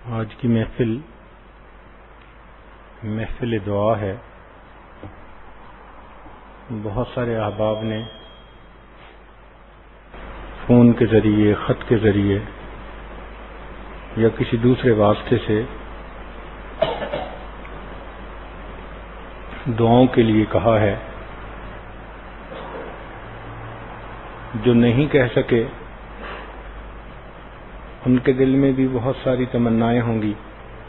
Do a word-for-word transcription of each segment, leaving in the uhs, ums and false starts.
آج کی محفل محفل دعا ہے۔ بہت سارے احباب نے فون کے ذریعے، خط کے ذریعے یا کسی دوسرے واسطے سے دعاؤں کے لیے کہا ہے۔ جو نہیں کہہ سکے ان کے دل میں بھی بہت ساری تمنائیں ہوں گی۔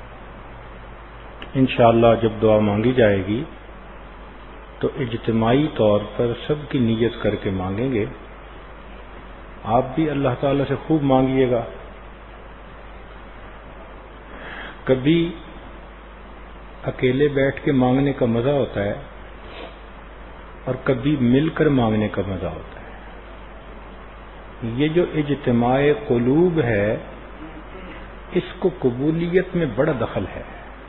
انشاءاللہ جب دعا مانگی جائے گی تو اجتماعی طور پر سب کی نیت کر کے مانگیں گے۔ آپ بھی اللہ تعالی سے خوب مانگیے گا۔ کبھی اکیلے بیٹھ کے مانگنے کا مزہ ہوتا ہے اور کبھی مل کر مانگنے کا مزہ ہوتا ہے۔ یہ جو اجتماع قلوب ہے اس کو قبولیت میں بڑا دخل ہے۔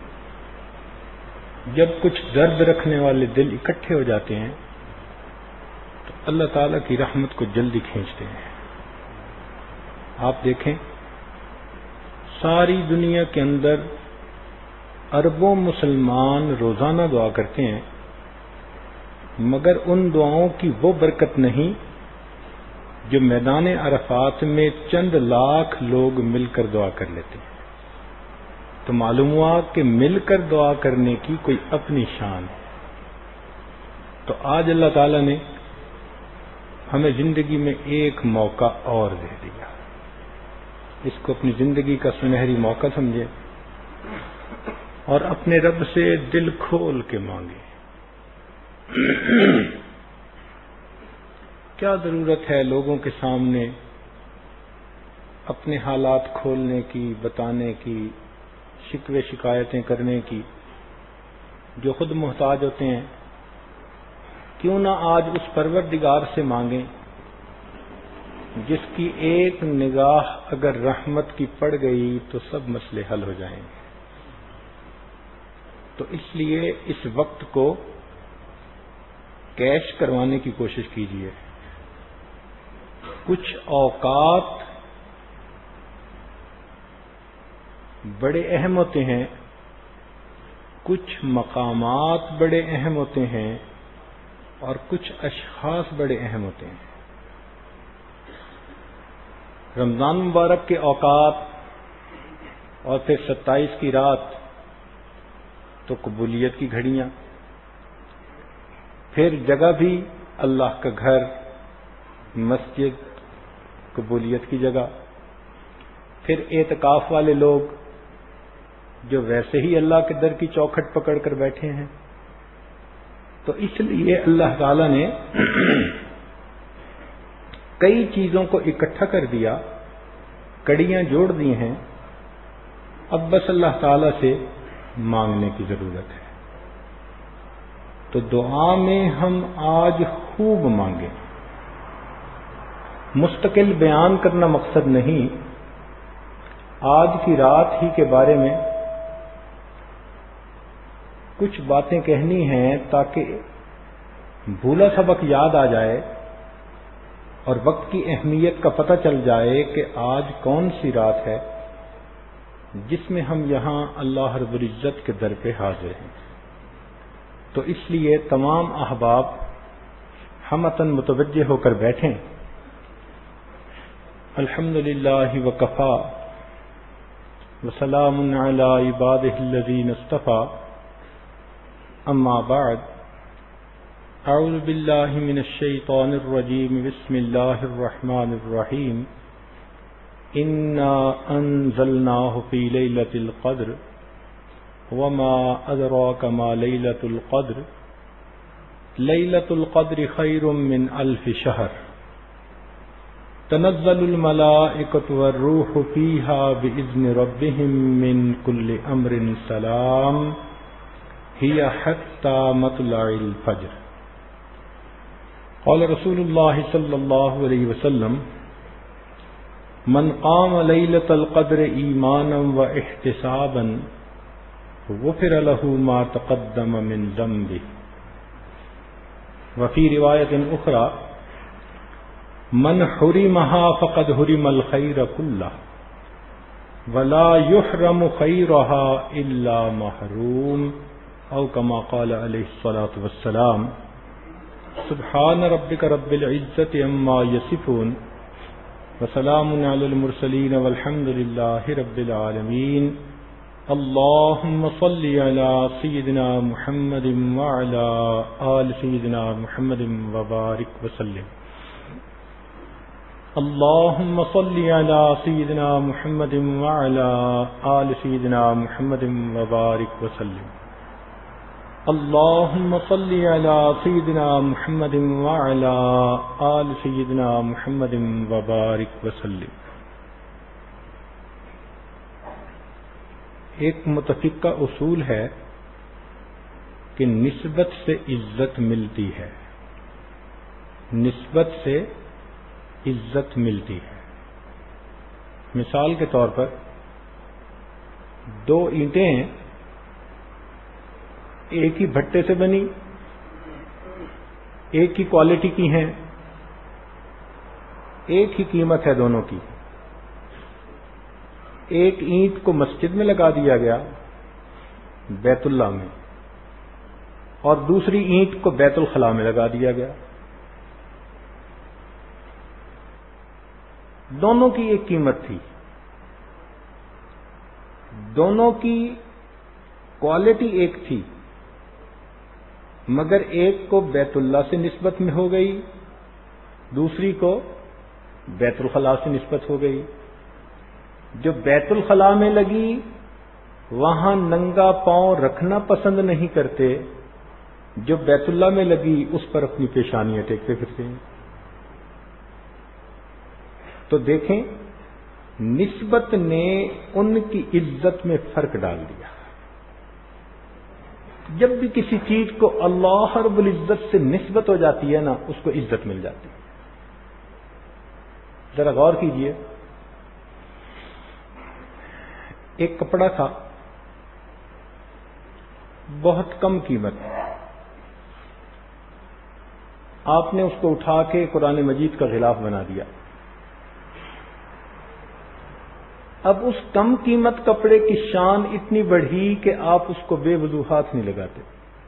جب کچھ درد رکھنے والے دل اکٹھے ہو جاتے ہیں تو اللہ تعالیٰ کی رحمت کو جلدی کھینچتے ہیں۔ آپ دیکھیں ساری دنیا کے اندر اربوں مسلمان روزانہ دعا کرتے ہیں، مگر ان دعاؤں کی وہ برکت نہیں جو میدان عرفات میں چند لاکھ لوگ مل کر دعا کر لیتے ہیں۔ تو معلوم ہوا کہ مل کر دعا کرنے کی کوئی اپنی شان ہے۔ تو آج اللہ تعالیٰ نے ہمیں زندگی میں ایک موقع اور دے دیا۔ اس کو اپنی زندگی کا سنہری موقع سمجھے اور اپنے رب سے دل کھول کے مانگے۔ کیا ضرورت ہے لوگوں کے سامنے اپنے حالات کھولنے کی، بتانے کی، شکوے شکایتیں کرنے کی، جو خود محتاج ہوتے ہیں۔ کیوں نہ آج اس پروردگار سے مانگیں جس کی ایک نگاہ اگر رحمت کی پڑ گئی تو سب مسئلے حل ہو جائیں گے۔ تو اس لیے اس وقت کو کیش کروانے کی کوشش کیجیے۔ کچھ اوقات بڑے اہم ہوتے ہیں، کچھ مقامات بڑے اہم ہوتے ہیں اور کچھ اشخاص بڑے اہم ہوتے ہیں۔ رمضان مبارک کے اوقات اور پھر ستائیس کی رات تو قبولیت کی گھڑیاں، پھر جگہ بھی اللہ کا گھر، مسجد، قبولیت کی جگہ، پھر اعتکاف والے لوگ جو ویسے ہی اللہ کے در کی چوکھٹ پکڑ کر بیٹھے ہیں۔ تو اس لیے اللہ تعالی نے کئی چیزوں کو اکٹھا کر دیا، کڑیاں جوڑ دی ہیں۔ اب بس اللہ تعالی سے مانگنے کی ضرورت ہے۔ تو دعا میں ہم آج خوب مانگیں۔ مستقل بیان کرنا مقصد نہیں، آج کی رات ہی کے بارے میں کچھ باتیں کہنی ہیں تاکہ بھولا سبق یاد آ جائے اور وقت کی اہمیت کا پتہ چل جائے کہ آج کون سی رات ہے جس میں ہم یہاں اللہ رب العزت کے در پہ حاضر ہیں۔ تو اس لیے تمام احباب ہمتاً متوجہ ہو کر بیٹھیں۔ الحمدللہ وکفا وسلام علی عبادہ الذین اصطفیٰ، اما بعد، اعوذ باللہ من الشیطان الرجیم، بسم اللہ الرحمن الرحیم، انا انزلناہ فی لیلۃ القدر وما ادراک ما لیلۃ القدر، لیلۃ القدر خیر من الف شہر، تنزل الملائکۃ والروح فیہا بإذن ربہم من کل امر سلام، ہی حتی مطلع الفجر۔ قال رسول اللہ صلی اللہ علیہ وسلم، من قام لیلۃ القدر ایمانا واحتسابا غفر له ما تقدم من ذنبه۔ وفی روایت اخرى، من حرمها فقد حرم الخیر کلہ۔ ولا يحرم خيرها الا محروم او كما قال عليه الصلاة والسلام سبحان ربك رب العزة عما يصفون وسلام على المرسلين والحمد لله رب العالمين اللهم صل على سيدنا محمد وعلى آل سيدنا محمد وبارك وسلم اللهم صل على سيدنا محمد وعلى آل سيدنا محمد وبارك وسلم اللهم صل على سيدنا محمد وعلى آل سيدنا محمد وبارك وسلم. ایک متفقہ اصول ہے کہ نسبت سے عزت ملتی ہے، نسبت سے عزت ملتی ہے. مثال کے طور پر دو اینٹیں ہیں، ایک ہی بھٹے سے بنی، ایک ہی کوالٹی کی ہیں، ایک ہی قیمت ہے دونوں کی. ایک اینٹ کو مسجد میں لگا دیا گیا بیت اللہ میں، اور دوسری اینٹ کو بیت الخلاء میں لگا دیا گیا. دونوں کی ایک قیمت تھی، دونوں کی کوالٹی ایک تھی، مگر ایک کو بیت اللہ سے نسبت میں ہو گئی، دوسری کو بیت الخلاء سے نسبت ہو گئی. جو بیت الخلاء میں لگی وہاں ننگا پاؤں رکھنا پسند نہیں کرتے، جو بیت اللہ میں لگی اس پر اپنی پیشانیاں ٹیکتے پھرتے ہیں. تو دیکھیں نسبت نے ان کی عزت میں فرق ڈال دیا. جب بھی کسی چیز کو اللہ رب العزت سے نسبت ہو جاتی ہے نا، اس کو عزت مل جاتی ہے. ذرا غور کیجئے، ایک کپڑا تھا بہت کم قیمت، آپ نے اس کو اٹھا کے قرآن مجید کا غلاف بنا دیا. اب اس کم قیمت کپڑے کی شان اتنی بڑھی کہ آپ اس کو بے وضو ہاتھ نہیں لگاتے.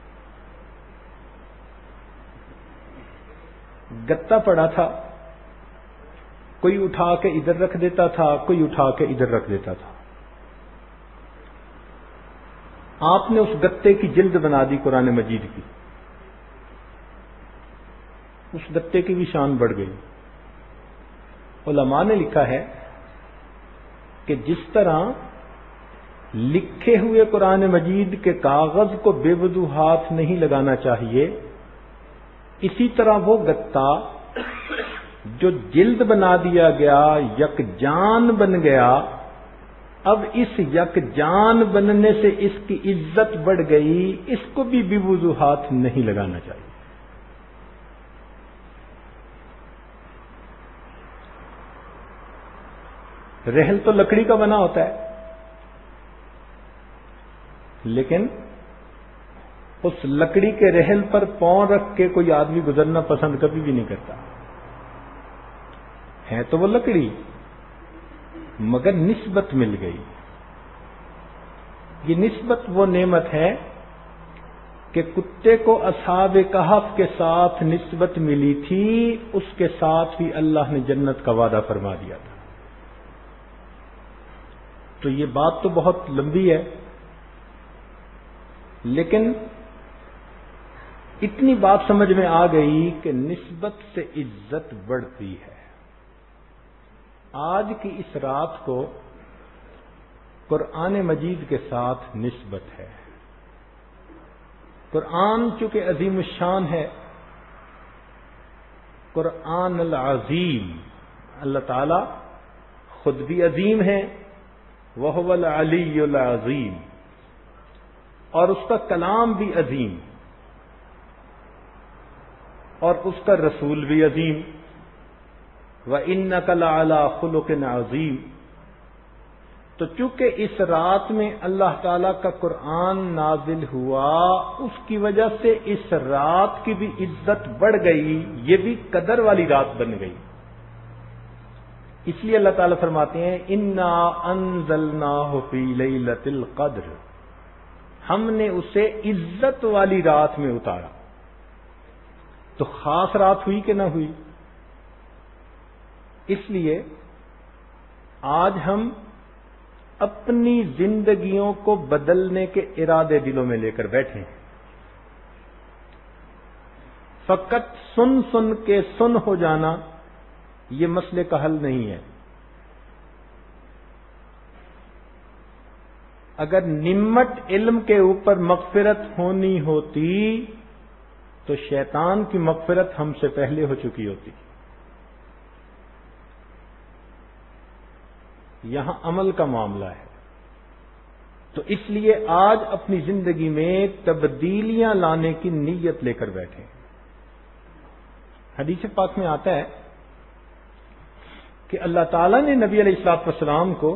گتا پڑا تھا، کوئی اٹھا کے ادھر رکھ دیتا تھا، کوئی اٹھا کے ادھر رکھ دیتا تھا. آپ نے اس گتے کی جلد بنا دی قرآن مجید کی، اس گتے کی بھی شان بڑھ گئی. علماء نے لکھا ہے کہ جس طرح لکھے ہوئے قرآن مجید کے کاغذ کو بے وضو ہاتھ نہیں لگانا چاہیے، اسی طرح وہ گتا جو جلد بنا دیا گیا یک جان بن گیا، اب اس یک جان بننے سے اس کی عزت بڑھ گئی، اس کو بھی بے وضو ہاتھ نہیں لگانا چاہیے. رحل تو لکڑی کا بنا ہوتا ہے، لیکن اس لکڑی کے رحل پر پاؤں رکھ کے کوئی آدمی گزرنا پسند کبھی بھی نہیں کرتا. ہے تو وہ لکڑی، مگر نسبت مل گئی. یہ نسبت وہ نعمت ہے کہ کتے کو اصحاب کہف کے ساتھ نسبت ملی تھی، اس کے ساتھ بھی اللہ نے جنت کا وعدہ فرما دیا تھا. تو یہ بات تو بہت لمبی ہے، لیکن اتنی بات سمجھ میں آ گئی کہ نسبت سے عزت بڑھتی ہے. آج کی اس رات کو قرآن مجید کے ساتھ نسبت ہے. قرآن چونکہ عظیم الشان ہے، قرآن العظیم، اللہ تعالی خود بھی عظیم ہے، وَهُوَ الْعَلِيُّ الْعَظِيمُ، اور اس کا کلام بھی عظیم، اور اس کا رسول بھی عظیم. وَإِنَّكَ لَعَلَىٰ خُلُقٍ عَظِيمٍ. تو چونکہ اس رات میں اللہ تعالی کا قرآن نازل ہوا، اس کی وجہ سے اس رات کی بھی عزت بڑھ گئی، یہ بھی قدر والی رات بن گئی. اس لیے اللہ تعالیٰ فرماتے ہیں انا انزلناہ فی لیلۃ القدر، ہم نے اسے عزت والی رات میں اتارا۔ تو خاص رات ہوئی کہ نہ ہوئی؟ اس لیے آج ہم اپنی زندگیوں کو بدلنے کے ارادے دلوں میں لے کر بیٹھے ہیں۔ فقط سن سن کے سن ہو جانا یہ مسئلے کا حل نہیں ہے۔ اگر نمٹ علم کے اوپر مغفرت ہونی ہوتی تو شیطان کی مغفرت ہم سے پہلے ہو چکی ہوتی۔ یہاں عمل کا معاملہ ہے، تو اس لیے آج اپنی زندگی میں تبدیلیاں لانے کی نیت لے کر بیٹھے۔ حدیث پاک میں آتا ہے کہ اللہ تعالیٰ نے نبی علیہ الصلوۃ والسلام کو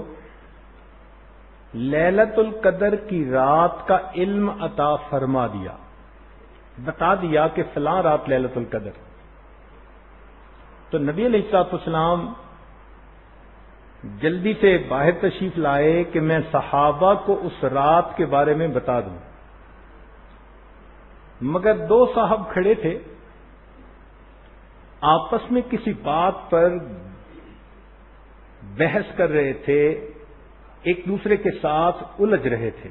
لیلۃ القدر کی رات کا علم عطا فرما دیا، بتا دیا کہ فلاں رات لیلۃ القدر۔ تو نبی علیہ الصلوۃ والسلام جلدی سے باہر تشریف لائے کہ میں صحابہ کو اس رات کے بارے میں بتا دوں، مگر دو صاحب کھڑے تھے، آپس میں کسی بات پر بحث کر رہے تھے، ایک دوسرے کے ساتھ الجھ رہے تھے۔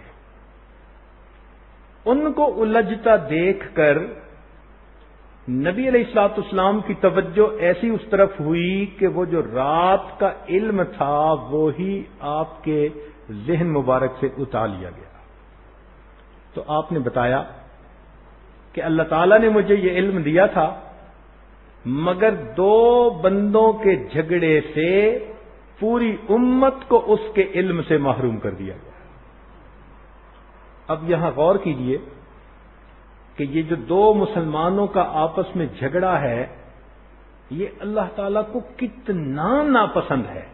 ان کو الجھتا دیکھ کر نبی علیہ الصلوۃ والسلام کی توجہ ایسی اس طرف ہوئی کہ وہ جو رات کا علم تھا وہی آپ کے ذہن مبارک سے اتار لیا گیا۔ تو آپ نے بتایا کہ اللہ تعالیٰ نے مجھے یہ علم دیا تھا، مگر دو بندوں کے جھگڑے سے پوری امت کو اس کے علم سے محروم کر دیا گیا۔ اب یہاں غور کیجئے کہ یہ جو دو مسلمانوں کا آپس میں جھگڑا ہے یہ اللہ تعالیٰ کو کتنا ناپسند ہے۔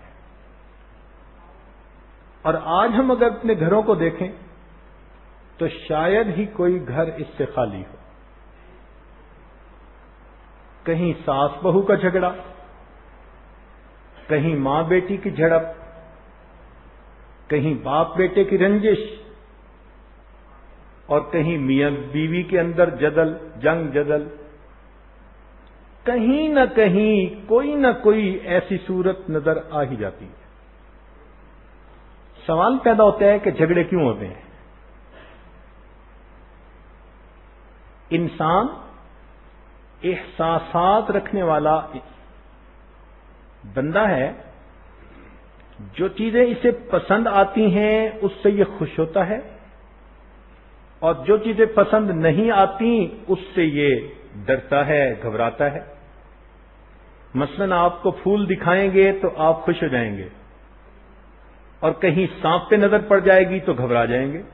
اور آج ہم اگر اپنے گھروں کو دیکھیں تو شاید ہی کوئی گھر اس سے خالی ہو۔ کہیں ساس بہو کا جھگڑا، کہیں ماں بیٹی کی جھڑپ، کہیں باپ بیٹے کی رنجش، اور کہیں میاں بیوی کے اندر جدل، جنگ جدل۔ کہیں نہ کہیں کوئی نہ کوئی ایسی صورت نظر آ ہی جاتی ہے۔ سوال پیدا ہوتا ہے کہ جھگڑے کیوں ہوتے ہیں؟ انسان احساسات رکھنے والا بندہ ہے، جو چیزیں اسے پسند آتی ہیں اس سے یہ خوش ہوتا ہے، اور جو چیزیں پسند نہیں آتی اس سے یہ ڈرتا ہے، گھبراتا ہے۔ مثلا آپ کو پھول دکھائیں گے تو آپ خوش ہو جائیں گے، اور کہیں سانپ پہ نظر پڑ جائے گی تو گھبرا جائیں گے۔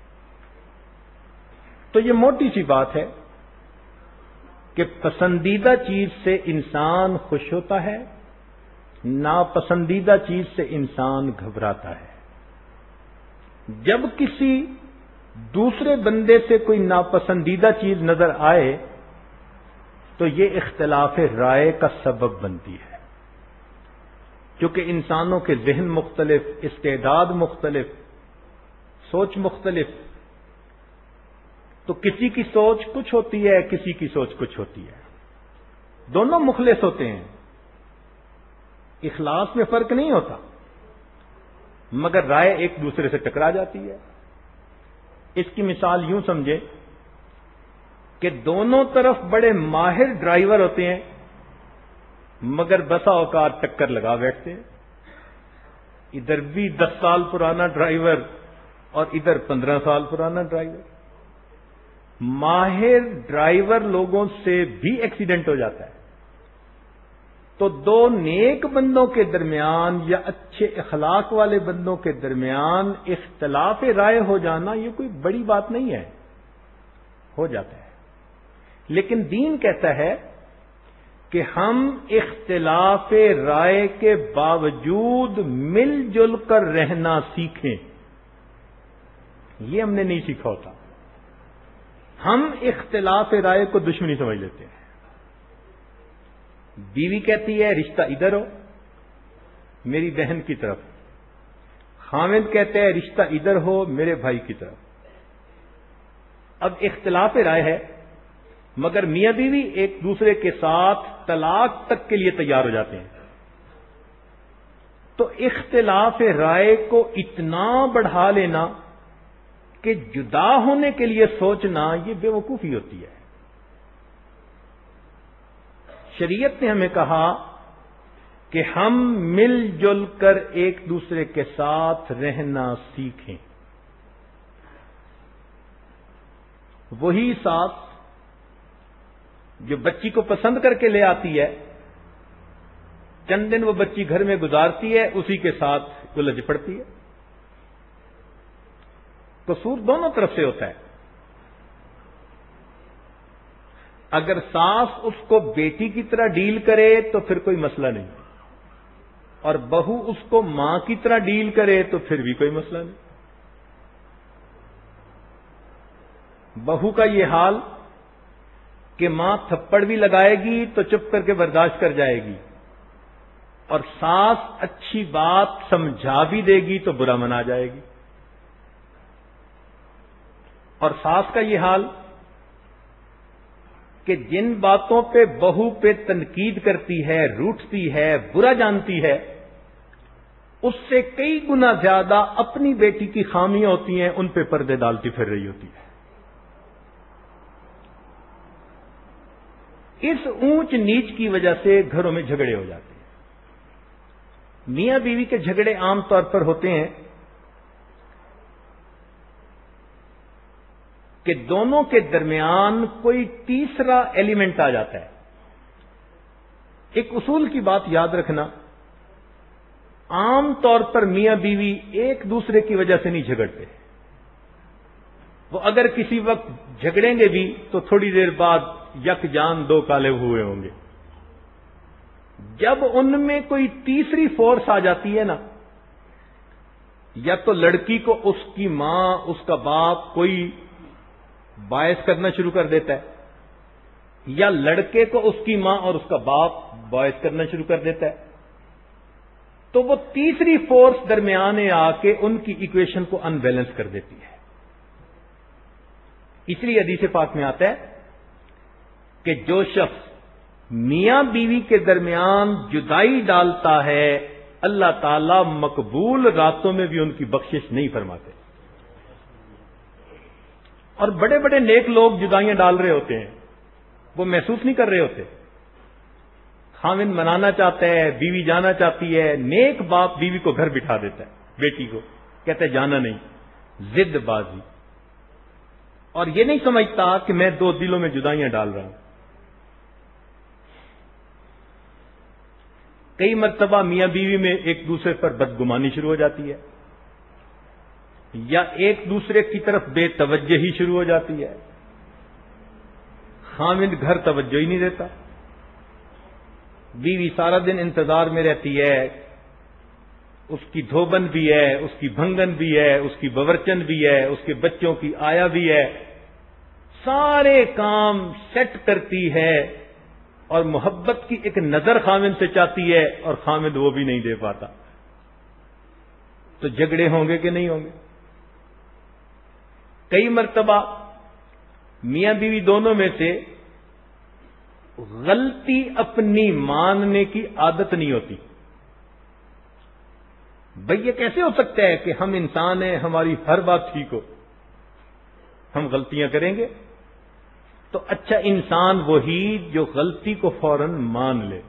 تو یہ موٹی سی بات ہے کہ پسندیدہ چیز سے انسان خوش ہوتا ہے، ناپسندیدہ چیز سے انسان گھبراتا ہے۔ جب کسی دوسرے بندے سے کوئی ناپسندیدہ چیز نظر آئے تو یہ اختلاف رائے کا سبب بنتی ہے، کیونکہ انسانوں کے ذہن مختلف، استعداد مختلف، سوچ مختلف، تو کسی کی سوچ کچھ ہوتی ہے، کسی کی سوچ کچھ ہوتی ہے۔ دونوں مخلص ہوتے ہیں، اخلاص میں فرق نہیں ہوتا، مگر رائے ایک دوسرے سے ٹکرا جاتی ہے۔ اس کی مثال یوں سمجھے کہ دونوں طرف بڑے ماہر ڈرائیور ہوتے ہیں، مگر بسا اوقات ٹکر لگا بیٹھتے ہیں۔ ادھر بھی دس سال پرانا ڈرائیور اور ادھر پندرہ سال پرانا ڈرائیور۔ ماہر ڈرائیور لوگوں سے بھی ایکسیڈنٹ ہو جاتا ہے۔ تو دو نیک بندوں کے درمیان یا اچھے اخلاق والے بندوں کے درمیان اختلاف رائے ہو جانا یہ کوئی بڑی بات نہیں ہے، ہو جاتا ہے۔ لیکن دین کہتا ہے کہ ہم اختلاف رائے کے باوجود مل جل کر رہنا سیکھیں۔ یہ ہم نے نہیں سیکھا ہوتا، ہم اختلاف رائے کو دشمنی سمجھ لیتے ہیں۔ بیوی کہتی ہے رشتہ ادھر ہو، میری بہن کی طرف، خاوند کہتے ہیں رشتہ ادھر ہو میرے بھائی کی طرف. اب اختلاف رائے ہے، مگر میاں بیوی ایک دوسرے کے ساتھ طلاق تک کے لیے تیار ہو جاتے ہیں. تو اختلاف رائے کو اتنا بڑھا لینا کہ جدا ہونے کے لیے سوچنا، یہ بے وقوفی ہوتی ہے. شریعت نے ہمیں کہا کہ ہم مل جل کر ایک دوسرے کے ساتھ رہنا سیکھیں. وہی ساتھ جو بچی کو پسند کر کے لے آتی ہے، چند دن وہ بچی گھر میں گزارتی ہے، اسی کے ساتھ الجھ پڑتی ہے. قصور دونوں طرف سے ہوتا ہے. اگر ساس اس کو بیٹی کی طرح ڈیل کرے تو پھر کوئی مسئلہ نہیں، اور بہو اس کو ماں کی طرح ڈیل کرے تو پھر بھی کوئی مسئلہ نہیں. بہو کا یہ حال کہ ماں تھپڑ بھی لگائے گی تو چپ کر کے برداشت کر جائے گی، اور ساس اچھی بات سمجھا بھی دے گی تو برا منا جائے گی. اور ساس کا یہ حال کہ جن باتوں پہ بہو پہ تنقید کرتی ہے، روٹتی ہے، برا جانتی ہے، اس سے کئی گنا زیادہ اپنی بیٹی کی خامیاں ہوتی ہیں، ان پہ پردے ڈالتی پھر رہی ہوتی ہے. اس اونچ نیچ کی وجہ سے گھروں میں جھگڑے ہو جاتے ہیں. میاں بیوی کے جھگڑے عام طور پر ہوتے ہیں کہ دونوں کے درمیان کوئی تیسرا ایلیمنٹ آ جاتا ہے. ایک اصول کی بات یاد رکھنا، عام طور پر میاں بیوی ایک دوسرے کی وجہ سے نہیں جھگڑتے. وہ اگر کسی وقت جھگڑیں گے بھی تو تھوڑی دیر بعد یک جان دو کالے ہوئے ہوں گے. جب ان میں کوئی تیسری فورس آ جاتی ہے نا، یا تو لڑکی کو اس کی ماں، اس کا باپ کوئی باعث کرنا شروع کر دیتا ہے، یا لڑکے کو اس کی ماں اور اس کا باپ باعث کرنا شروع کر دیتا ہے، تو وہ تیسری فورس درمیان آ کے ان کی ایکویشن کو ان بیلنس کر دیتی ہے. اس لیے حدیث پاک میں آتا ہے کہ جو شخص میاں بیوی کے درمیان جدائی ڈالتا ہے، اللہ تعالی مقبول راتوں میں بھی ان کی بخشش نہیں فرماتے. اور بڑے بڑے نیک لوگ جدائیاں ڈال رہے ہوتے ہیں، وہ محسوس نہیں کر رہے ہوتے. خاوند منانا چاہتا ہے، بیوی جانا چاہتی ہے، نیک باپ بیوی کو گھر بٹھا دیتا ہے، بیٹی کو کہتا ہے جانا نہیں، ضد بازی، اور یہ نہیں سمجھتا کہ میں دو دلوں میں جدائیاں ڈال رہا ہوں. کئی مرتبہ میاں بیوی میں ایک دوسرے پر بدگمانی شروع ہو جاتی ہے، یا ایک دوسرے کی طرف بے توجہی شروع ہو جاتی ہے. خاوند گھر توجہ ہی نہیں دیتا، بیوی سارا دن انتظار میں رہتی ہے، اس کی دھوبن بھی ہے، اس کی بھنگن بھی ہے، اس کی بورچن بھی ہے، اس کے بچوں کی آیا بھی ہے، سارے کام سیٹ کرتی ہے، اور محبت کی ایک نظر خاوند سے چاہتی ہے، اور خاوند وہ بھی نہیں دے پاتا. تو جھگڑے ہوں گے کہ نہیں ہوں گے؟ کئی مرتبہ میاں بیوی دونوں میں سے غلطی اپنی ماننے کی عادت نہیں ہوتی. بھئی یہ کیسے ہو سکتا ہے کہ ہم انسان ہیں، ہماری ہر بات ٹھیک ہو، ہم غلطیاں کریں گے؟ تو اچھا انسان وہی جو غلطی کو فوراً مان لے.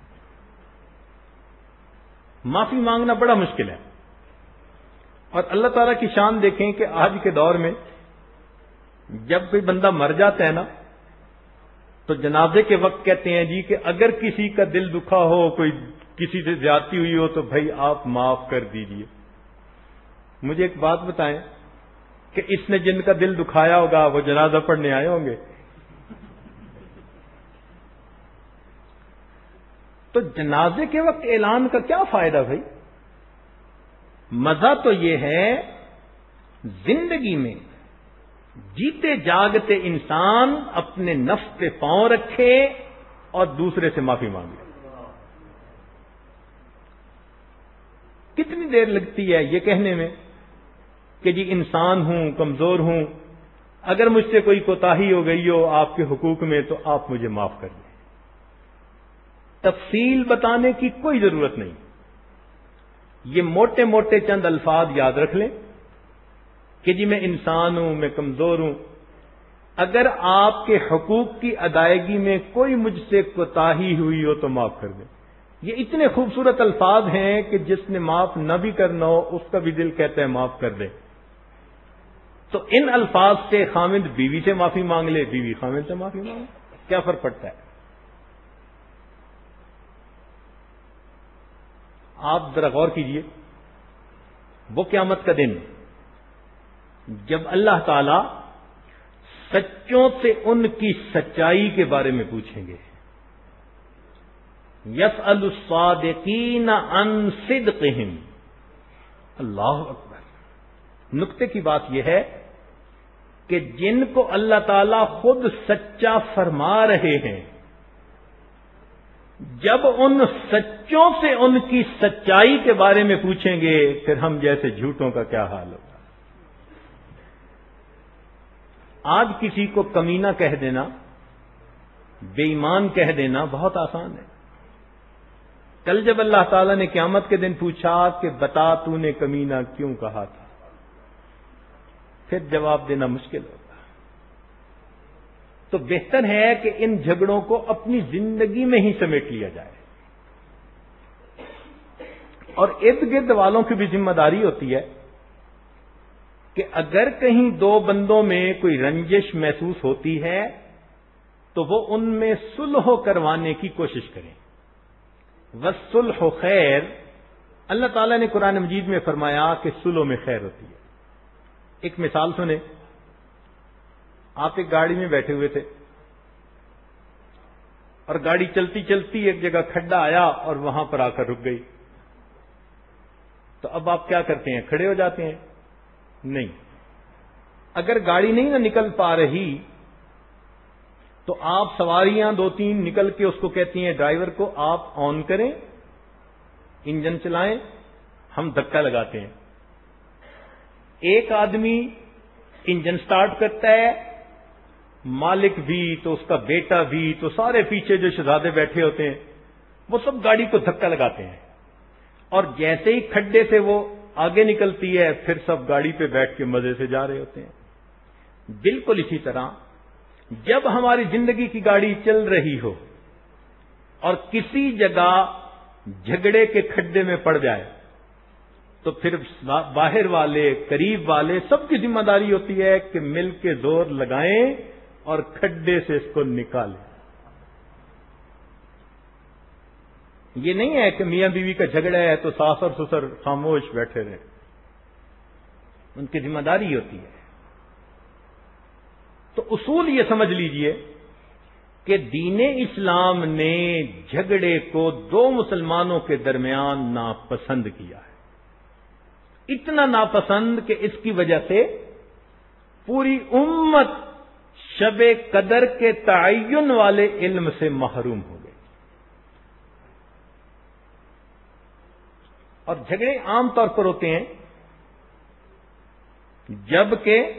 معافی مانگنا بڑا مشکل ہے. اور اللہ تعالیٰ کی شان دیکھیں کہ آج کے دور میں جب کوئی بندہ مر جاتا ہے نا، تو جنازے کے وقت کہتے ہیں جی کہ اگر کسی کا دل دکھا ہو، کوئی کسی سے زیادتی ہوئی ہو تو بھائی آپ معاف کر دیجئے. مجھے ایک بات بتائیں کہ اس نے جن کا دل دکھایا ہوگا وہ جنازہ پڑھنے آئے ہوں گے؟ تو جنازے کے وقت اعلان کا کیا فائدہ بھائی؟ مزہ تو یہ ہے زندگی میں جیتے جاگتے انسان اپنے نفس پہ پاؤں رکھے اور دوسرے سے معافی مانگے. کتنی دیر لگتی ہے یہ کہنے میں کہ جی انسان ہوں، کمزور ہوں، اگر مجھ سے کوئی کوتاہی ہو گئی ہو آپ کے حقوق میں تو آپ مجھے معاف کر دیں۔ تفصیل بتانے کی کوئی ضرورت نہیں، یہ موٹے موٹے چند الفاظ یاد رکھ لیں کہ جی میں انسان ہوں، میں کمزور ہوں، اگر آپ کے حقوق کی ادائیگی میں کوئی مجھ سے کوتاہی ہوئی ہو تو معاف کر دیں۔ یہ اتنے خوبصورت الفاظ ہیں کہ جس نے معاف نہ بھی کرنا ہو اس کا بھی دل کہتا ہے معاف کر دیں۔ تو ان الفاظ سے خامد بیوی سے معافی مانگ لے، بیوی خامد سے معافی مانگ لے، کیا فرق پڑتا ہے؟ آپ ذرا غور کیجئے، وہ قیامت کا دن جب اللہ تعالی سچوں سے ان کی سچائی کے بارے میں پوچھیں گے، یسأل الصادقین عن صدقہم، اللہ اکبر۔ نکتے کی بات یہ ہے کہ جن کو اللہ تعالیٰ خود سچا فرما رہے ہیں، جب ان سچوں سے ان کی سچائی کے بارے میں پوچھیں گے پھر ہم جیسے جھوٹوں کا کیا حال ہوگا۔ آج کسی کو کمینہ کہہ دینا، بے ایمان کہہ دینا بہت آسان ہے۔ کل جب اللہ تعالیٰ نے قیامت کے دن پوچھا کہ بتا تو نے کمینہ کیوں کہا تھا، پھر جواب دینا مشکل ہوگا۔ تو بہتر ہے کہ ان جھگڑوں کو اپنی زندگی میں ہی سمیٹ لیا جائے، اور ارد گرد والوں کی بھی ذمہ داری ہوتی ہے کہ اگر کہیں دو بندوں میں کوئی رنجش محسوس ہوتی ہے تو وہ ان میں صلح کروانے کی کوشش کریں۔ والصلح خیر، اللہ تعالیٰ نے قرآن مجید میں فرمایا کہ صلح میں خیر ہوتی ہے۔ ایک مثال سنیں، آپ ایک گاڑی میں بیٹھے ہوئے تھے اور گاڑی چلتی چلتی ایک جگہ کھڈا آیا اور وہاں پر آ کر رک گئی، تو اب آپ کیا کرتے ہیں؟ کھڑے ہو جاتے ہیں؟ نہیں۔ اگر گاڑی نہیں نہ نکل پا رہی تو آپ سواریاں دو تین نکل کے اس کو کہتی ہیں ڈرائیور کو آپ آن کریں، انجن چلائیں، ہم دھکا لگاتے ہیں۔ ایک آدمی انجن سٹارٹ کرتا ہے، مالک بھی تو اس کا بیٹا بھی تو سارے پیچھے جو شہزادے بیٹھے ہوتے ہیں وہ سب گاڑی کو دھکا لگاتے ہیں، اور جیسے ہی کھڈے سے وہ آگے نکلتی ہے پھر سب گاڑی پہ بیٹھ کے مزے سے جا رہے ہوتے ہیں۔ بالکل اسی طرح جب ہماری زندگی کی گاڑی چل رہی ہو اور کسی جگہ جھگڑے کے کھڈے میں پڑ جائے تو پھر باہر والے قریب والے سب کی ذمہ داری ہوتی ہے کہ مل کے زور لگائیں اور کھڈے سے اس کو نکالیں۔ یہ نہیں ہے کہ میاں بیوی کا جھگڑا ہے تو ساس اور سسر خاموش بیٹھے رہیں، ان کی ذمہ داری ہوتی ہے۔ تو اصول یہ سمجھ لیجئے کہ دین اسلام نے جھگڑے کو دو مسلمانوں کے درمیان ناپسند کیا ہے، اتنا ناپسند کہ اس کی وجہ سے پوری امت شب قدر کے تعین والے علم سے محروم ہو گئی۔ اور جھگڑے عام طور پر ہوتے ہیں جبکہ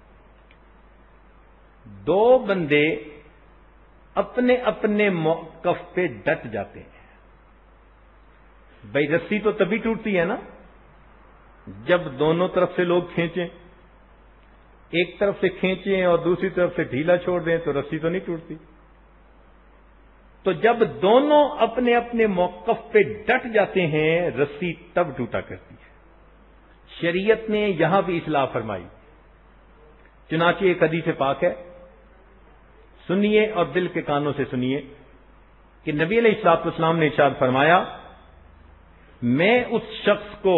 دو بندے اپنے اپنے موقف پہ ڈٹ جاتے ہیں۔ بھائی رسی تو تبھی ٹوٹتی ہے نا جب دونوں طرف سے لوگ کھینچیں، ایک طرف سے کھینچیں اور دوسری طرف سے ڈھیلا چھوڑ دیں تو رسی تو نہیں ٹوٹتی۔ تو جب دونوں اپنے اپنے موقف پہ ڈٹ جاتے ہیں رسی تب ٹوٹا کرتی ہے۔ شریعت نے یہاں بھی اصلاح فرمائی، چنانچہ ایک حدیث پاک ہے، سنیے اور دل کے کانوں سے سنیے کہ نبی علیہ الصلوۃ والسلام نے ارشاد فرمایا، میں اس شخص کو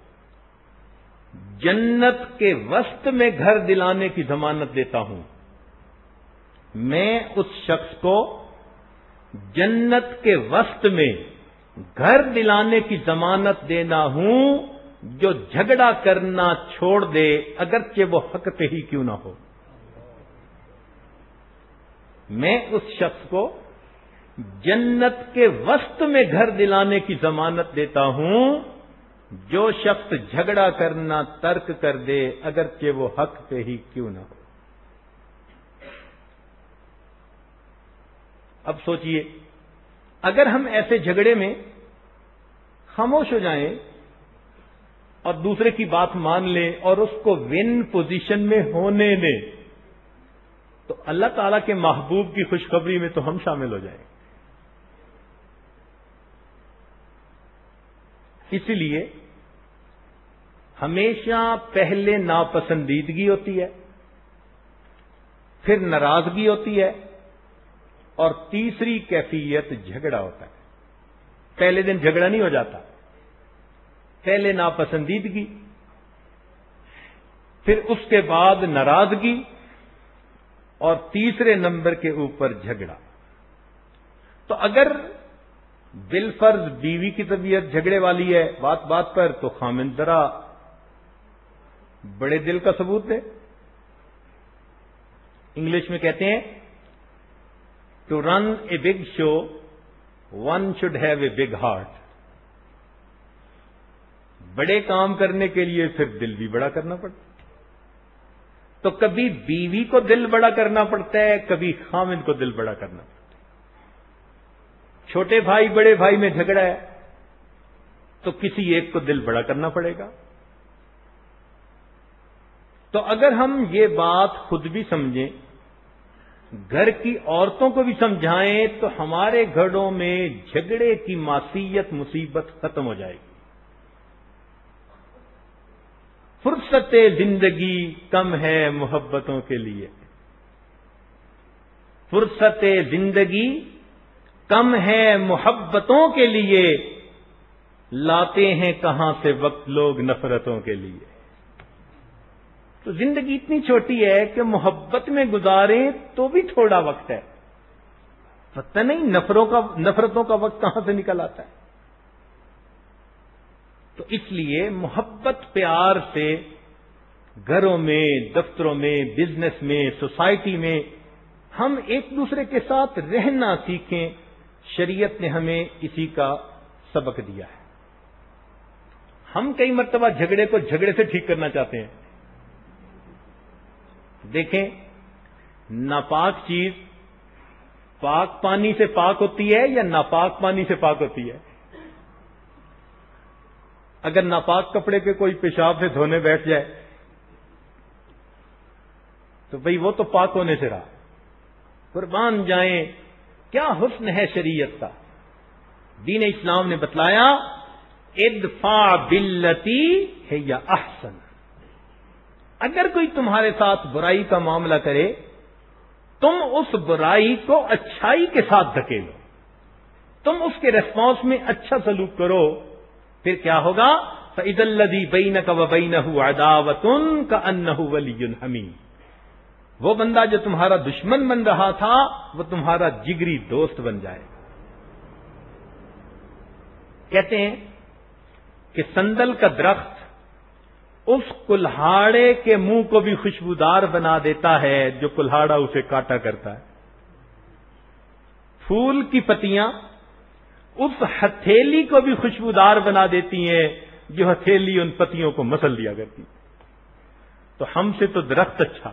جنت کے وسط میں گھر دلانے کی ضمانت دیتا ہوں، میں اس شخص کو جنت کے وسط میں گھر دلانے کی ضمانت دینا ہوں جو جھگڑا کرنا چھوڑ دے اگرچہ وہ حق پہ ہی کیوں نہ ہو۔ میں اس شخص کو جنت کے وسط میں گھر دلانے کی ضمانت دیتا ہوں جو شخص جھگڑا کرنا ترک کر دے اگرچہ وہ حق پہ ہی کیوں نہ ہو۔ اب سوچئے، اگر ہم ایسے جھگڑے میں خاموش ہو جائیں اور دوسرے کی بات مان لیں اور اس کو ون پوزیشن میں ہونے دیں تو اللہ تعالیٰ کے محبوب کی خوشخبری میں تو ہم شامل ہو جائیں۔ اسی لیے ہمیشہ پہلے ناپسندیدگی ہوتی ہے، پھر ناراضگی ہوتی ہے، اور تیسری کیفیت جھگڑا ہوتا ہے۔ پہلے دن جھگڑا نہیں ہو جاتا، پہلے ناپسندیدگی، پھر اس کے بعد ناراضگی، اور تیسرے نمبر کے اوپر جھگڑا۔ تو اگر بالفرض بیوی کی طبیعت جھگڑے والی ہے بات بات پر، تو خامند ذرا بڑے دل کا ثبوت دے۔ انگلش میں کہتے ہیں to run a big show one should have a big heart. بڑے کام کرنے کے لیے پھر دل بھی بڑا کرنا پڑتا ہے۔ تو کبھی بیوی کو دل بڑا کرنا پڑتا ہے، کبھی خامند کو دل بڑا کرنا پڑتا ہے۔ چھوٹے بھائی بڑے بھائی میں جھگڑا ہے تو کسی ایک کو دل بڑا کرنا پڑے گا۔ تو اگر ہم یہ بات خود بھی سمجھیں، گھر کی عورتوں کو بھی سمجھائیں، تو ہمارے گھروں میں جھگڑے کی معصیت مصیبت ختم ہو جائے گی۔ فرصت زندگی کم ہے محبتوں کے لیے، فرصت زندگی کم ہے محبتوں کے لیے، لاتے ہیں کہاں سے وقت لوگ نفرتوں کے لیے۔ تو زندگی اتنی چھوٹی ہے کہ محبت میں گزاریں تو بھی تھوڑا وقت ہے، پتہ نہیں نفروں کا نفرتوں کا وقت کہاں سے نکل آتا ہے۔ تو اس لیے محبت پیار سے گھروں میں، دفتروں میں، بزنس میں، سوسائٹی میں ہم ایک دوسرے کے ساتھ رہنا سیکھیں۔ شریعت نے ہمیں اسی کا سبق دیا ہے۔ ہم کئی مرتبہ جھگڑے کو جھگڑے سے ٹھیک کرنا چاہتے ہیں۔ دیکھیں، ناپاک چیز پاک پانی سے پاک ہوتی ہے یا ناپاک پانی سے پاک ہوتی ہے؟ اگر ناپاک کپڑے کے کوئی پیشاب سے دھونے بیٹھ جائے تو بھئی وہ تو پاک ہونے سے رہا۔ قربان جائیں، کیا حسن ہے شریعت کا۔ دین اسلام نے بتلایا ادفع باللتی ہی احسن۔ اگر کوئی تمہارے ساتھ برائی کا معاملہ کرے، تم اس برائی کو اچھائی کے ساتھ دھکیلو، تم اس کے ریسپانس میں اچھا سلوک کرو، پھر کیا ہوگا؟ فَإِذَا الَّذِي بَيْنَكَ وَبَيْنَهُ عَدَاوَةٌ كَأَنَّهُ وَلِيٌّ حَمِيمٌ۔ وہ بندہ جو تمہارا دشمن بن رہا تھا وہ تمہارا جگری دوست بن جائے گا۔ کہتے ہیں کہ سندل کا درخت اس کلہاڑے کے منہ کو بھی خوشبودار بنا دیتا ہے جو کلہاڑا اسے کاٹا کرتا ہے۔ پھول کی پتیاں اس ہتھیلی کو بھی خوشبودار بنا دیتی ہیں جو ہتھیلی ان پتیوں کو مسل دیا کرتی۔ تو ہم سے تو درخت اچھا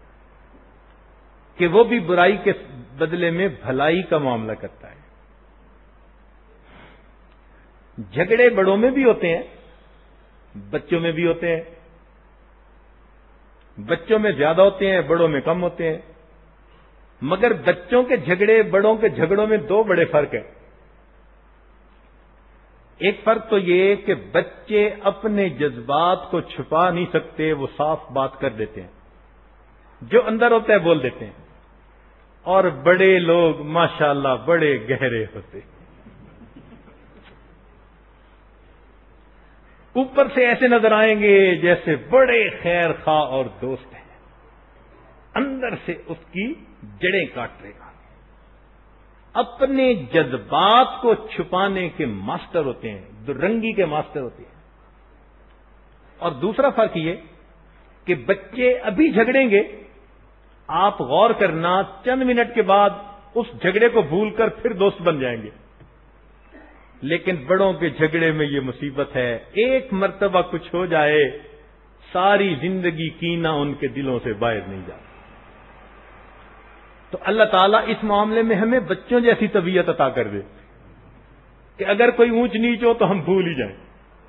کہ وہ بھی برائی کے بدلے میں بھلائی کا معاملہ کرتا ہے۔ جھگڑے بڑوں میں بھی ہوتے ہیں، بچوں میں بھی ہوتے ہیں۔ بچوں میں زیادہ ہوتے ہیں، بڑوں میں کم ہوتے ہیں۔ مگر بچوں کے جھگڑے بڑوں کے جھگڑوں میں دو بڑے فرق ہیں۔ ایک فرق تو یہ کہ بچے اپنے جذبات کو چھپا نہیں سکتے، وہ صاف بات کر دیتے ہیں، جو اندر ہوتا ہے بول دیتے ہیں۔ اور بڑے لوگ ماشاءاللہ بڑے گہرے ہوتے ہیں، اوپر سے ایسے نظر آئیں گے جیسے بڑے خیر خواہ اور دوست ہیں، اندر سے اس کی جڑیں کاٹ رہے گا۔ اپنے جذبات کو چھپانے کے ماسٹر ہوتے ہیں، درنگی کے ماسٹر ہوتے ہیں۔ اور دوسرا فرق یہ کہ بچے ابھی جھگڑیں گے، آپ غور کرنا چند منٹ کے بعد اس جھگڑے کو بھول کر پھر دوست بن جائیں گے۔ لیکن بڑوں کے جھگڑے میں یہ مصیبت ہے، ایک مرتبہ کچھ ہو جائے ساری زندگی کینہ ان کے دلوں سے باہر نہیں جاتا۔ تو اللہ تعالیٰ اس معاملے میں ہمیں بچوں جیسی طبیعت عطا کر دے کہ اگر کوئی اونچ نیچ ہو تو ہم بھول ہی جائیں۔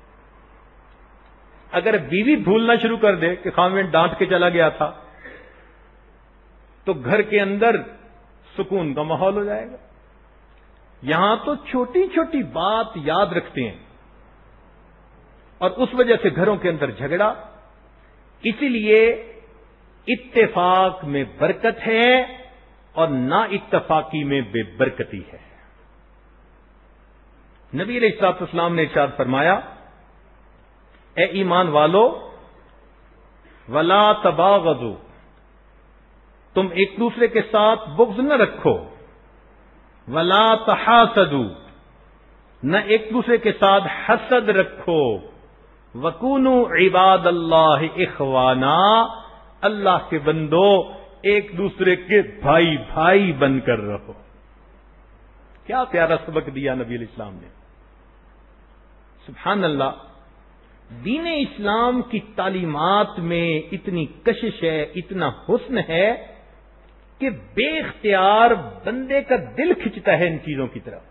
اگر بیوی بھولنا شروع کر دے کہ خاوند ڈانٹ کے چلا گیا تھا تو گھر کے اندر سکون کا ماحول ہو جائے گا۔ یہاں تو چھوٹی چھوٹی بات یاد رکھتے ہیں اور اس وجہ سے گھروں کے اندر جھگڑا۔ اسی لیے اتفاق میں برکت ہے اور نا اتفاقی میں بے برکتی ہے۔ نبی علیہ الصلوۃ والسلام نے ارشاد فرمایا، اے ایمان والو ولا تباغضوا، تم ایک دوسرے کے ساتھ بغض نہ رکھو، ولا تحاسدوا، نہ ایک دوسرے کے ساتھ حسد رکھو، وکونوا عباد اللہ اخوانا، اللہ کے بندو ایک دوسرے کے بھائی بھائی بن کر رہو۔ کیا پیارا سبق دیا نبی علیہ السلام نے، سبحان اللہ۔ دین اسلام کی تعلیمات میں اتنی کشش ہے، اتنا حسن ہے کہ بے اختیار بندے کا دل کھنچتا ہے ان چیزوں کی طرف۔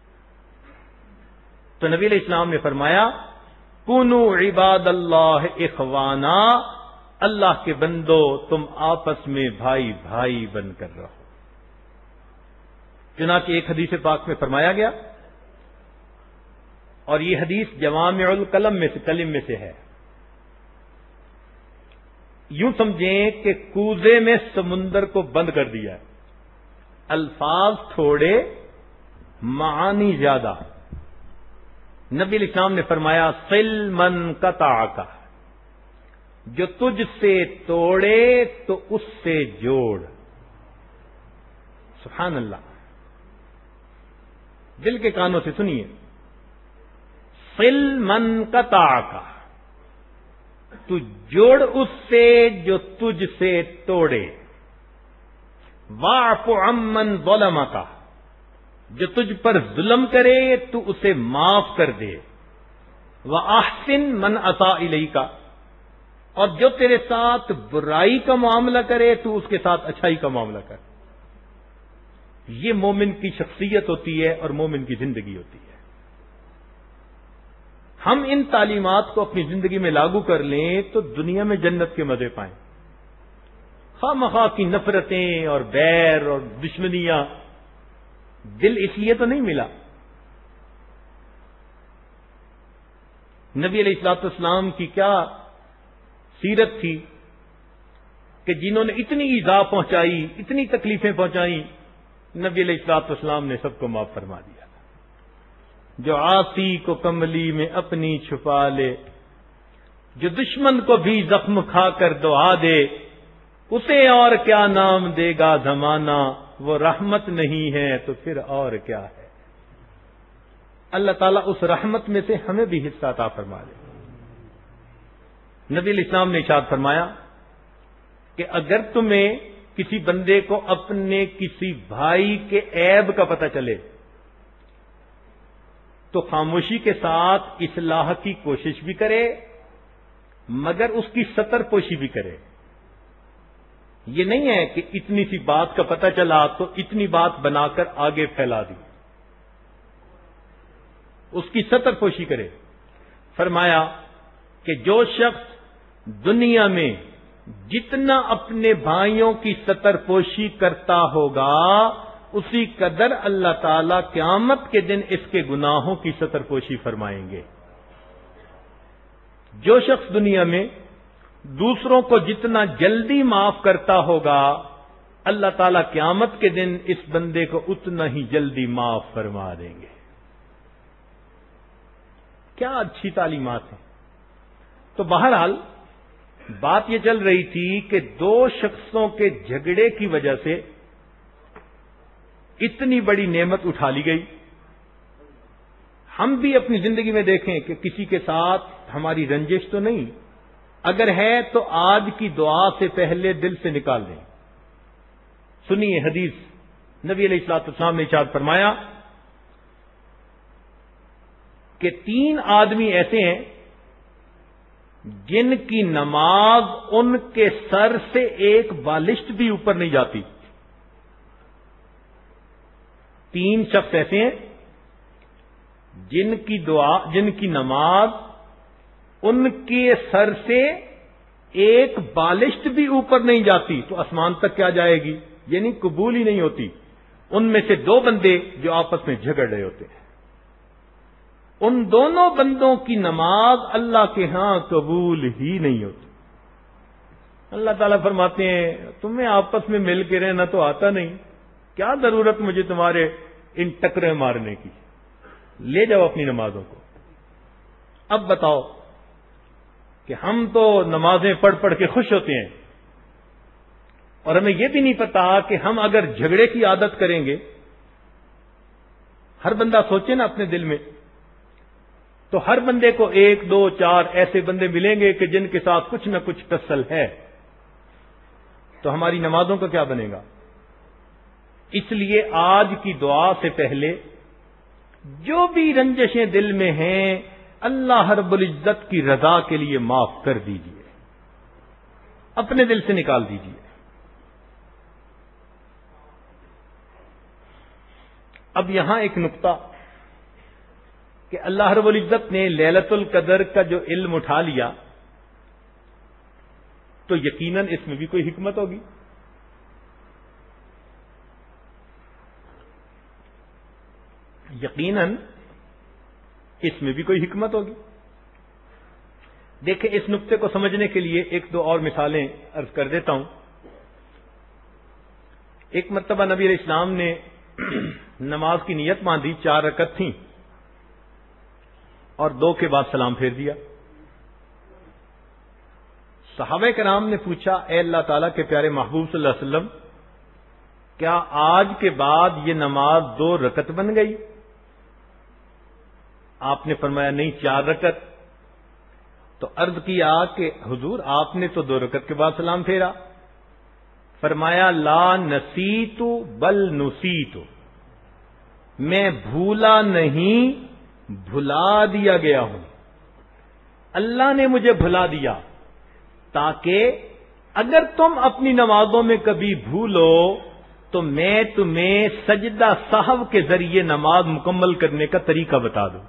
تو نبی علیہ السلام نے فرمایا، کونوا عباد اللہ اخوانا، اللہ کے بندو تم آپس میں بھائی بھائی بن کر رہو۔ چنانچہ ایک حدیث پاک میں فرمایا گیا، اور یہ حدیث جوامع الکلم میں سے کلم میں سے ہے، یوں سمجھیں کہ کوزے میں سمندر کو بند کر دیا ہے، الفاظ تھوڑے معانی زیادہ۔ نبی علیہ السلام نے فرمایا، صل من قطعک، جو تجھ سے توڑے تو اس سے جوڑ۔ سبحان اللہ، دل کے کانوں سے سنیے، صل من قطعک، تو جوڑ اس سے جو تجھ سے توڑے، واعف عمن ظلمک، جو تجھ پر ظلم کرے تو اسے معاف کر دے، واحسن من اساء الیک، اور جو تیرے ساتھ برائی کا معاملہ کرے تو اس کے ساتھ اچھائی کا معاملہ کر۔ یہ مومن کی شخصیت ہوتی ہے اور مومن کی زندگی ہوتی ہے۔ ہم ان تعلیمات کو اپنی زندگی میں لاگو کر لیں تو دنیا میں جنت کے مزے پائیں۔ خواہ مخواہ کی نفرتیں اور بیر اور دشمنیاں، دل اس لیے تو نہیں ملا۔ نبی علیہ الصلوۃ والسلام کی کیا سیرت تھی کہ جنہوں نے اتنی ایذا پہنچائی، اتنی تکلیفیں پہنچائیں، نبی علیہ الصلوۃ والسلام نے سب کو معاف فرما دیا۔ جو عاصی کو کملی میں اپنی چھپا لے، جو دشمن کو بھی زخم کھا کر دعا دے، اسے اور کیا نام دے گا زمانہ، وہ رحمت نہیں ہے تو پھر اور کیا ہے۔ اللہ تعالیٰ اس رحمت میں سے ہمیں بھی حصہ عطا فرما دے۔ نبی علیہ السلام نے ارشاد فرمایا کہ اگر تمہیں کسی بندے کو اپنے کسی بھائی کے عیب کا پتہ چلے تو خاموشی کے ساتھ اصلاح کی کوشش بھی کرے، مگر اس کی ستر پوشی بھی کرے۔ یہ نہیں ہے کہ اتنی سی بات کا پتہ چلا تو اتنی بات بنا کر آگے پھیلا دی، اس کی ستر پوشی کرے۔ فرمایا کہ جو شخص دنیا میں جتنا اپنے بھائیوں کی ستر پوشی کرتا ہوگا، اسی قدر اللہ تعالی قیامت کے دن اس کے گناہوں کی ستر پوشی فرمائیں گے۔ جو شخص دنیا میں دوسروں کو جتنا جلدی معاف کرتا ہوگا، اللہ تعالیٰ قیامت کے دن اس بندے کو اتنا ہی جلدی معاف فرما دیں گے۔ کیا اچھی تعلیمات ہیں۔ تو بہرحال بات یہ چل رہی تھی کہ دو شخصوں کے جھگڑے کی وجہ سے اتنی بڑی نعمت اٹھا لی گئی۔ ہم بھی اپنی زندگی میں دیکھیں کہ کسی کے ساتھ ہماری رنجش تو نہیں، اگر ہے تو آج کی دعا سے پہلے دل سے نکال دیں۔ سنیے حدیث، نبی علیہ الصلوۃ والسلام نے ارشاد فرمایا، کہ تین آدمی ایسے ہیں جن کی نماز ان کے سر سے ایک بالشت بھی اوپر نہیں جاتی. تین شخص ایسے ہیں جن کی دعا جن کی نماز ان کے سر سے ایک بالشت بھی اوپر نہیں جاتی تو آسمان تک کیا جائے گی، یعنی قبول ہی نہیں ہوتی. ان میں سے دو بندے جو آپس میں جھگڑ رہے ہوتے ہیں، ان دونوں بندوں کی نماز اللہ کے ہاں قبول ہی نہیں ہوتی. اللہ تعالیٰ فرماتے ہیں تمہیں آپس میں مل کے رہنا تو آتا نہیں، کیا ضرورت مجھے تمہارے ان ٹکرے مارنے کی، لے جاؤ اپنی نمازوں کو. اب بتاؤ کہ ہم تو نمازیں پڑھ پڑھ کے خوش ہوتے ہیں اور ہمیں یہ بھی نہیں پتا کہ ہم اگر جھگڑے کی عادت کریں گے، ہر بندہ سوچے نا اپنے دل میں، تو ہر بندے کو ایک دو چار ایسے بندے ملیں گے کہ جن کے ساتھ کچھ نہ کچھ ٹسل ہے، تو ہماری نمازوں کا کیا بنے گا؟ اس لیے آج کی دعا سے پہلے جو بھی رنجشیں دل میں ہیں اللہ رب العزت کی رضا کے لیے معاف کر دیجئے، اپنے دل سے نکال دیجئے. اب یہاں ایک نقطہ کہ اللہ رب العزت نے لیلۃ القدر کا جو علم اٹھا لیا تو یقیناً اس میں بھی کوئی حکمت ہوگی. یقیناً اس میں بھی کوئی حکمت ہوگی. دیکھیں اس نقطے کو سمجھنے کے لیے ایک دو اور مثالیں عرض کر دیتا ہوں. ایک مرتبہ نبی علیہ السلام نے نماز کی نیت باندھی، چار رکعت تھیں اور دو کے بعد سلام پھیر دیا. صحابہ کرام نے پوچھا اے اللہ تعالیٰ کے پیارے محبوب صلی اللہ علیہ وسلم، کیا آج کے بعد یہ نماز دو رکعت بن گئی؟ آپ نے فرمایا نہیں، چار رکعت. تو عرض کیا کہ حضور آپ نے تو دو رکعت کے بعد سلام پھیرا. فرمایا لا نسیت بل نسیت، میں بھولا نہیں بھلا دیا گیا ہوں. اللہ نے مجھے بھلا دیا تاکہ اگر تم اپنی نمازوں میں کبھی بھولو تو میں تمہیں سجدہ سہو کے ذریعے نماز مکمل کرنے کا طریقہ بتا دوں.